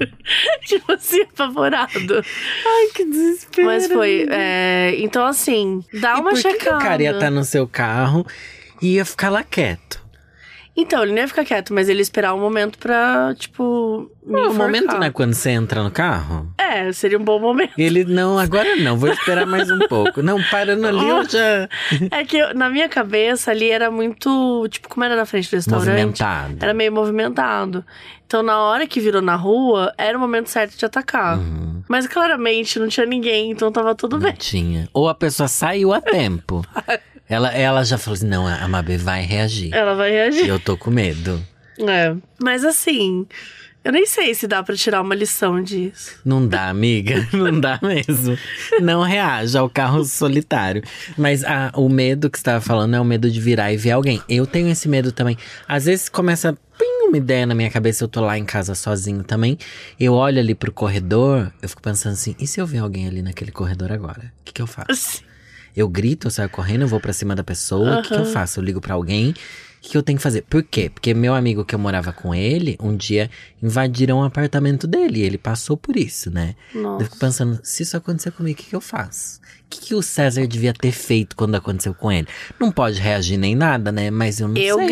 [SPEAKER 3] Tipo assim, apavorado.
[SPEAKER 2] Ai, que desespero.
[SPEAKER 3] Mas foi, então assim, dá uma checada.
[SPEAKER 2] Por que o cara ia estar no seu carro e ia ficar lá quieto?
[SPEAKER 3] Então, ele não ia ficar quieto, mas ele ia esperar um momento pra, tipo, me enforcar.
[SPEAKER 2] O momento não é quando você entra no carro?
[SPEAKER 3] Seria um bom momento.
[SPEAKER 2] Ele, não, agora não, vou esperar mais um pouco. Não, parando ali, eu já...
[SPEAKER 3] É que na minha cabeça ali era muito, tipo, como era na frente do restaurante...
[SPEAKER 2] Movimentado.
[SPEAKER 3] Era meio movimentado. Então, na hora que virou na rua, era o momento certo de atacar.
[SPEAKER 2] Uhum.
[SPEAKER 3] Mas, claramente, não tinha ninguém, então tava tudo bem.
[SPEAKER 2] Não tinha. Ou a pessoa saiu a tempo. Ela já falou assim, não, a Mabê vai reagir.
[SPEAKER 3] Ela vai reagir.
[SPEAKER 2] E eu tô com medo.
[SPEAKER 3] Mas assim, eu nem sei se dá pra tirar uma lição disso.
[SPEAKER 2] Não dá, amiga. Não dá mesmo. Não reaja ao carro solitário. Mas o medo que você tava falando é o medo de virar e ver alguém. Eu tenho esse medo também. Às vezes começa uma ideia na minha cabeça, eu tô lá em casa sozinho também. Eu olho ali pro corredor, eu fico pensando assim, e se eu ver alguém ali naquele corredor agora? O que eu faço? Eu grito, eu saio correndo, eu vou pra cima da pessoa. O que eu faço? Eu ligo pra alguém. O que eu tenho que fazer? Por quê? Porque meu amigo que eu morava com ele, um dia invadiram o apartamento dele. E ele passou por isso, né?
[SPEAKER 3] Nossa.
[SPEAKER 2] Eu fico pensando, se isso acontecer comigo, o que eu faço? O que o César devia ter feito quando aconteceu com ele? Não pode reagir nem nada, né? Mas eu não sei.
[SPEAKER 3] Eu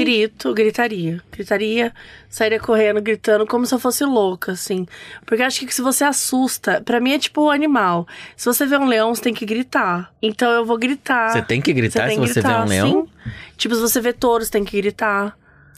[SPEAKER 3] gritaria, sairia correndo, gritando, como se eu fosse louca, assim. Porque acho que se você assusta, pra mim é tipo um animal. Se você vê um leão, você tem que gritar. Então eu vou gritar.
[SPEAKER 2] Você tem que gritar se você vê um leão?
[SPEAKER 3] Sim. Tipo, se você vê touros, você tem que gritar.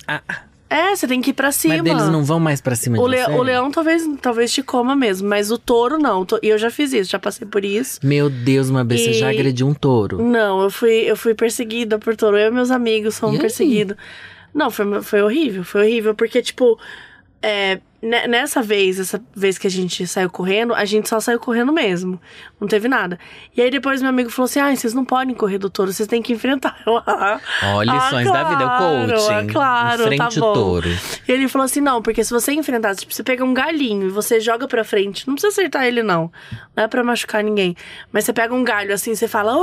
[SPEAKER 3] Você tem que ir pra cima.
[SPEAKER 2] Mas eles não vão mais pra cima de você?
[SPEAKER 3] O leão talvez te coma mesmo, mas o touro não. E eu já fiz isso, já passei por isso.
[SPEAKER 2] Meu Deus, você já agrediu um touro?
[SPEAKER 3] Não, eu fui perseguida por touro. Eu e meus amigos fomos perseguidos. Não, foi horrível, porque tipo... essa vez que a gente saiu correndo, a gente só saiu correndo mesmo. Não teve nada. E aí depois meu amigo falou assim, vocês não podem correr do touro, vocês têm que enfrentar.
[SPEAKER 2] Lições da vida, o coaching.
[SPEAKER 3] Claro,
[SPEAKER 2] Enfrente
[SPEAKER 3] tá bom.
[SPEAKER 2] O touro.
[SPEAKER 3] E ele falou assim, não, porque se você enfrentar, tipo, você pega um galinho e você joga pra frente, não precisa acertar ele não. Não é pra machucar ninguém. Mas você pega um galho assim, você fala,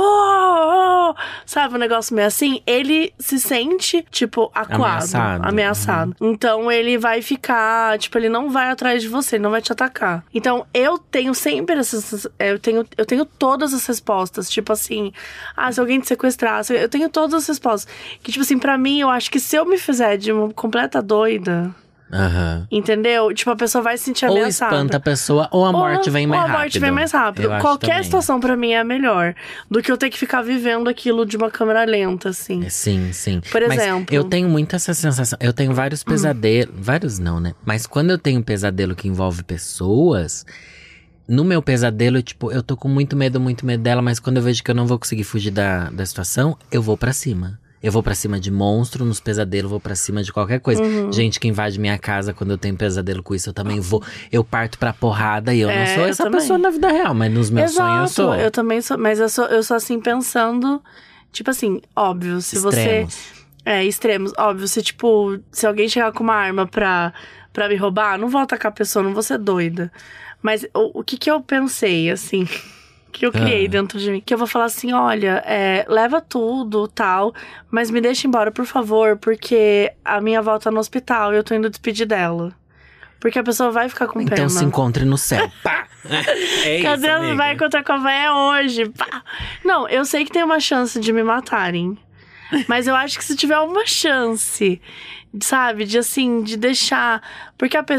[SPEAKER 3] sabe, um negócio meio assim, ele se sente, tipo, acuado, ameaçado. Então ele vai ficar, tipo, ele não vai atrás de você, ele não vai te atacar. Então eu tenho sempre essas, eu tenho todas as respostas, tipo assim, se alguém te sequestrar, eu tenho todas as respostas. Que, tipo assim, pra mim, eu acho que se eu me fizer de uma completa doida... Entendeu? Tipo, a pessoa vai se sentir ameaçada.
[SPEAKER 2] Ou espanta a pessoa, ou a morte vem mais rápido.
[SPEAKER 3] Ou a morte vem mais rápido. Qualquer situação pra mim é melhor do que eu ter que ficar vivendo aquilo de uma câmera lenta, assim.
[SPEAKER 2] Sim.
[SPEAKER 3] Por exemplo...
[SPEAKER 2] Mas eu tenho muito essa sensação. Eu tenho vários pesadelos. Vários não, né? Mas quando eu tenho um pesadelo que envolve pessoas... No meu pesadelo, tipo, eu tô com muito medo dela. Mas quando eu vejo que eu não vou conseguir fugir da situação, eu vou pra cima. Eu vou pra cima de monstro, nos pesadelos, vou pra cima de qualquer coisa. Gente que invade minha casa, quando eu tenho pesadelo com isso, eu também vou. Eu parto pra porrada e eu não sou essa pessoa na vida real, mas nos meus sonhos eu sou.
[SPEAKER 3] Eu também sou, mas eu sou assim pensando, tipo assim, óbvio, se
[SPEAKER 2] extremos.
[SPEAKER 3] Extremos. Óbvio, se alguém chegar com uma arma pra me roubar, não vou atacar a pessoa, não vou ser doida. Mas o que eu pensei, assim... que eu criei dentro de mim. Que eu vou falar assim, olha, leva tudo, tal, mas me deixa embora, por favor, porque a minha avó tá no hospital e eu tô indo despedir dela. Porque a pessoa vai ficar com pena.
[SPEAKER 2] Então se encontre no céu. Pá!
[SPEAKER 3] Cadê ela vai encontrar com a avó hoje? Pá! Não, eu sei que tem uma chance de me matarem. Mas eu acho que se tiver uma chance, sabe, de deixar... Porque a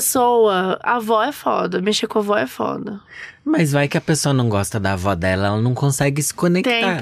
[SPEAKER 3] avó é foda, mexer com a avó é foda.
[SPEAKER 2] Mas vai que a pessoa não gosta da avó dela, ela não consegue se conectar.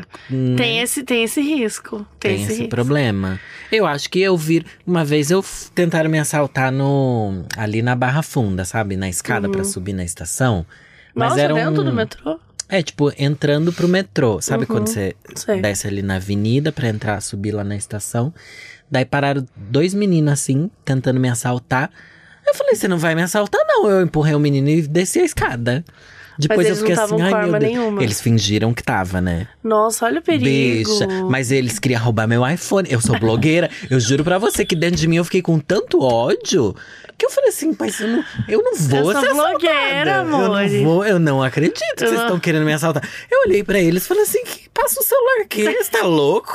[SPEAKER 3] Tem esse risco. Tem esse
[SPEAKER 2] problema. Eu acho que uma vez tentaram me assaltar ali na Barra Funda, sabe? Na escada pra subir na estação. Mas
[SPEAKER 3] nossa, dentro do metrô?
[SPEAKER 2] Tipo, entrando pro metrô. Sabe quando você desce ali na avenida pra subir lá na estação? Daí pararam 2 meninos assim, tentando me assaltar. Eu falei, você não vai me assaltar não. Eu empurrei o menino e desci a escada. Depois eu fiquei assim, ai meu Deus.
[SPEAKER 3] Nenhuma.
[SPEAKER 2] Eles fingiram que tava, né?
[SPEAKER 3] Nossa, olha o perigo.
[SPEAKER 2] Bicha. Mas eles queriam roubar meu iPhone. Eu sou blogueira. Eu juro pra você que dentro de mim eu fiquei com tanto ódio que eu falei assim, mas eu não vou ser
[SPEAKER 3] blogueira, amor.
[SPEAKER 2] Eu não acredito que vocês estão querendo me assaltar. Eu olhei pra eles e falei assim, passa o celular aqui, você tá louco?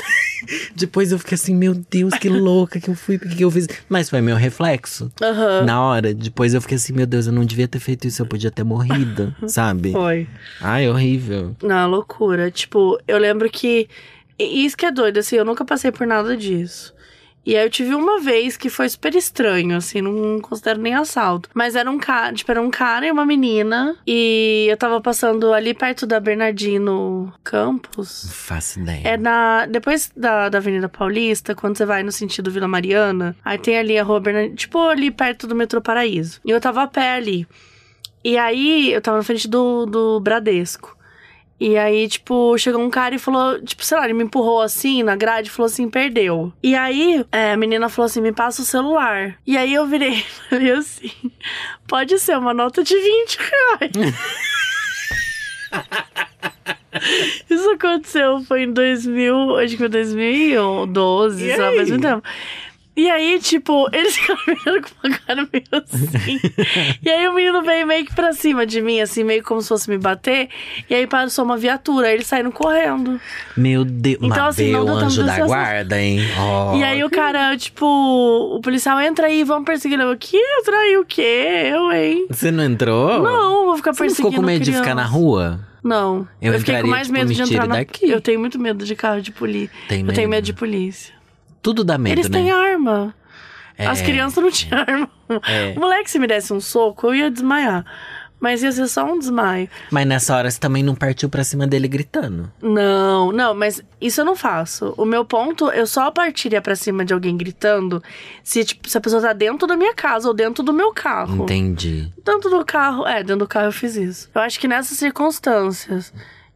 [SPEAKER 2] Depois eu fiquei assim, meu Deus, que louca que eu fui, porque eu fiz. Mas foi meu reflexo. Na hora, depois eu fiquei assim, meu Deus, eu não devia ter feito isso, eu podia ter morrido, sabe?
[SPEAKER 3] Foi.
[SPEAKER 2] Ai, horrível.
[SPEAKER 3] Não, loucura. Tipo, eu lembro que... E isso que é doido, assim, eu nunca passei por nada disso. E aí eu tive uma vez que foi super estranho, assim, não considero nem assalto. Mas era um cara e uma menina. E eu tava passando ali perto da Bernardino Campos.
[SPEAKER 2] Não faço ideia.
[SPEAKER 3] Depois da Avenida Paulista, quando você vai no sentido Vila Mariana, aí tem ali a Rua Bernardino, tipo ali perto do metrô Paraíso. E eu tava a pé ali. E aí eu tava na frente do Bradesco. E aí, tipo, chegou um cara e falou, tipo, sei lá, ele me empurrou assim na grade e falou assim, perdeu. E aí, a menina falou assim, me passa o celular. E aí eu virei e falei assim, pode ser uma nota de 20 reais. Isso aconteceu, foi em 2012, sei lá, faz muito tempo. E aí, tipo, eles ficaram mirando com uma cara meio assim. E aí o menino veio meio que pra cima de mim, assim, meio como se fosse me bater. E aí passou uma viatura, aí eles saíram correndo.
[SPEAKER 2] Meu Deus,
[SPEAKER 3] então, assim, não
[SPEAKER 2] o anjo da guarda, hein? Oh.
[SPEAKER 3] E aí o cara, tipo, o policial, entra aí, vamos perseguir. Eu, que entra aí o quê? Eu, hein?
[SPEAKER 2] Você não entrou?
[SPEAKER 3] Não, vou ficar perseguindo.
[SPEAKER 2] Você não ficou com medo de ficar na rua?
[SPEAKER 3] Não. Eu fiquei com mais medo de entrar
[SPEAKER 2] daqui.
[SPEAKER 3] Eu tenho muito medo de carro de polícia. Eu tenho medo de polícia.
[SPEAKER 2] Tudo dá medo,
[SPEAKER 3] Eles têm arma. As crianças não tinham arma. O moleque, se me desse um soco, eu ia desmaiar. Mas ia ser só um desmaio.
[SPEAKER 2] Mas nessa hora você também não partiu pra cima dele gritando?
[SPEAKER 3] Não, mas isso eu não faço. O meu ponto, eu só partiria pra cima de alguém gritando se a pessoa tá dentro da minha casa ou dentro do meu carro.
[SPEAKER 2] Entendi.
[SPEAKER 3] Dentro do carro eu fiz isso. Eu acho que nessas circunstâncias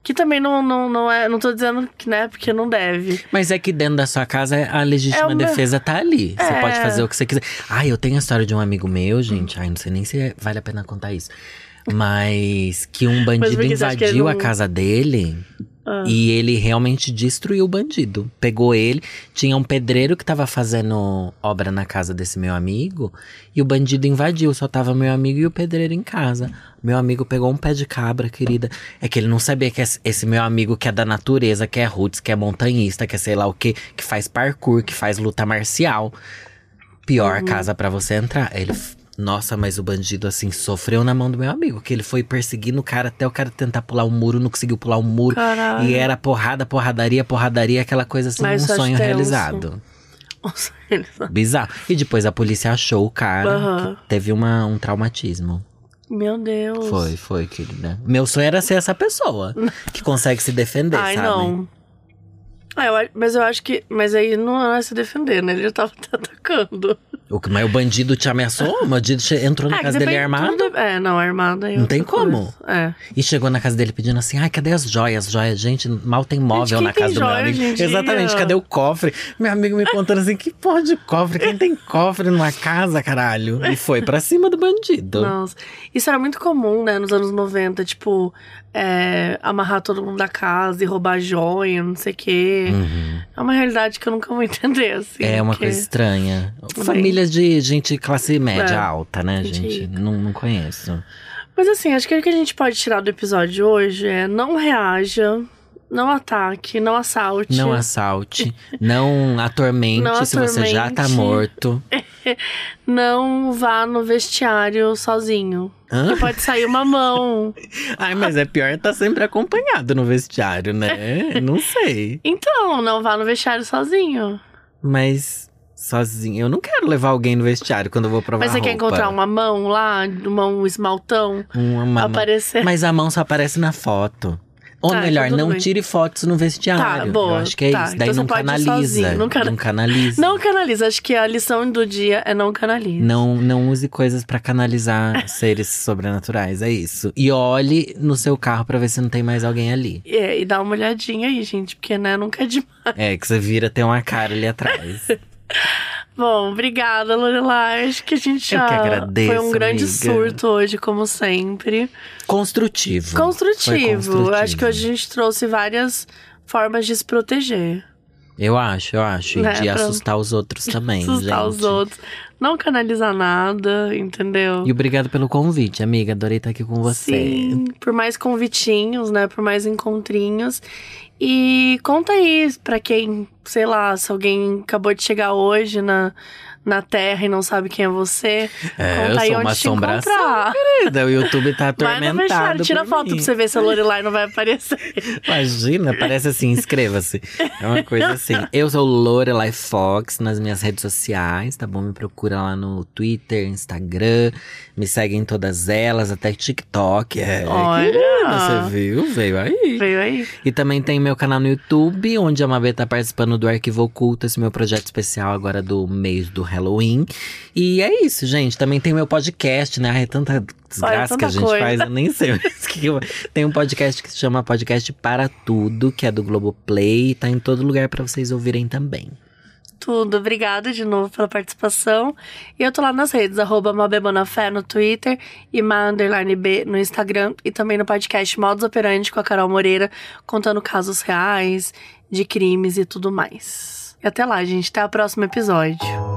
[SPEAKER 3] Que também não é. Não tô dizendo que, né, porque não deve.
[SPEAKER 2] Mas é que dentro da sua casa a legítima defesa tá ali. Você pode fazer o que você quiser. Eu tenho a história de um amigo meu, gente. Não sei nem se vale a pena contar isso. Mas que um bandido invadiu a casa dele. E ele realmente destruiu o bandido. Pegou ele. Tinha um pedreiro que tava fazendo obra na casa desse meu amigo. E o bandido invadiu. Só tava meu amigo e o pedreiro em casa. Meu amigo pegou um pé de cabra, querida. É que ele não sabia que esse meu amigo que é da natureza, que é roots, que é montanhista, que é sei lá o quê, que faz parkour, que faz luta marcial. Pior casa pra você entrar. Nossa, mas o bandido, assim, sofreu na mão do meu amigo. Que ele foi perseguindo o cara até o cara tentar pular o muro. Não conseguiu pular o muro.
[SPEAKER 3] Caralho.
[SPEAKER 2] E era porradaria. Aquela coisa assim, um sonho realizado. Bizarro. E depois a polícia achou o cara. Que teve um traumatismo.
[SPEAKER 3] Meu Deus.
[SPEAKER 2] Foi, querida. Meu sonho era ser essa pessoa. Que consegue se defender, sabe?
[SPEAKER 3] Não. Mas eu acho que… Mas aí não é se defender, né? Ele já tava te atacando.
[SPEAKER 2] Mas o bandido te ameaçou? O bandido entrou na casa dele armado?
[SPEAKER 3] Não, armado aí.
[SPEAKER 2] Não tem como.
[SPEAKER 3] É.
[SPEAKER 2] E chegou na casa dele pedindo assim, cadê as joias? Gente, mal tem móvel na casa do meu amigo. Exatamente, cadê o cofre? Meu amigo me contando assim, que porra de cofre? Quem tem cofre numa casa, caralho? E foi pra cima do bandido.
[SPEAKER 3] Nossa, isso era muito comum, né, nos anos 90, tipo… amarrar todo mundo da casa e roubar joia, não sei o quê. É uma realidade que eu nunca vou entender, assim.
[SPEAKER 2] É uma coisa estranha. Famílias de gente classe média alta, né, gente? Não conheço.
[SPEAKER 3] Mas assim, acho que o que a gente pode tirar do episódio de hoje é não reaja, não ataque, não assalte.
[SPEAKER 2] Não assalte, não atormente se você já tá morto.
[SPEAKER 3] Não vá no vestiário sozinho. Porque pode sair uma mão.
[SPEAKER 2] Mas é pior estar sempre acompanhado no vestiário, né? Não sei.
[SPEAKER 3] Então, não vá no vestiário sozinho.
[SPEAKER 2] Mas sozinho, eu não quero levar alguém no vestiário quando eu vou provar roupa.
[SPEAKER 3] Mas você quer encontrar uma mão lá, um esmaltão? Uma aparecer.
[SPEAKER 2] Mas a mão só aparece na foto. Ou melhor, não tire fotos no vestiário.
[SPEAKER 3] Tá, boa.
[SPEAKER 2] Eu acho que é isso. Daí
[SPEAKER 3] então
[SPEAKER 2] não canaliza. Não canaliza.
[SPEAKER 3] Não canaliza. Acho que a lição do dia é não canalize.
[SPEAKER 2] Não use coisas pra canalizar seres sobrenaturais. É isso. E olhe no seu carro pra ver se não tem mais alguém ali.
[SPEAKER 3] E dá uma olhadinha aí, gente. Porque, né, nunca é demais.
[SPEAKER 2] Que você vira, tem uma cara ali atrás.
[SPEAKER 3] Bom, obrigada, Lorelai. Acho que a gente já…
[SPEAKER 2] Eu que agradeço,
[SPEAKER 3] foi um grande surto hoje, como sempre.
[SPEAKER 2] Construtivo.
[SPEAKER 3] Acho que hoje a gente trouxe várias formas de se proteger.
[SPEAKER 2] Eu acho. E de assustar os outros também,
[SPEAKER 3] assustar os outros. Não canalizar nada, entendeu?
[SPEAKER 2] E obrigado pelo convite, amiga. Adorei estar aqui com você.
[SPEAKER 3] Sim, por mais convitinhos, né? Por mais encontrinhos. E conta aí pra quem, sei lá, se alguém acabou de chegar hoje na Terra e não sabe quem é você. Conta aí
[SPEAKER 2] eu sou uma assombração, querida. O YouTube tá atormentado.
[SPEAKER 3] Vai no vestiário, tira foto pra você ver se a Lorelai não vai aparecer.
[SPEAKER 2] Imagina, aparece assim, inscreva-se. É uma coisa assim. Eu sou Lorelai Fox nas minhas redes sociais, tá bom? Me procura lá no Twitter, Instagram. Me segue em todas elas, até TikTok.
[SPEAKER 3] Olha!
[SPEAKER 2] Você viu? Veio aí. E também tem meu canal no YouTube, onde a Mabê tá participando do Arquivo Oculto, esse meu projeto especial agora do mês do Halloween. E é isso, gente. Também tem meu podcast, né? É tanta desgraça que a gente faz, eu nem sei. Tem um podcast que se chama Podcast Para Tudo, que é do Globoplay. E tá em todo lugar pra vocês ouvirem também.
[SPEAKER 3] Tudo, obrigada de novo pela participação. E eu tô lá nas redes, @mabebonafé no Twitter e ma_b no Instagram. E também no podcast Modus Operandi com a Carol Moreira, contando casos reais, de crimes e tudo mais. E até lá, gente. Até o próximo episódio.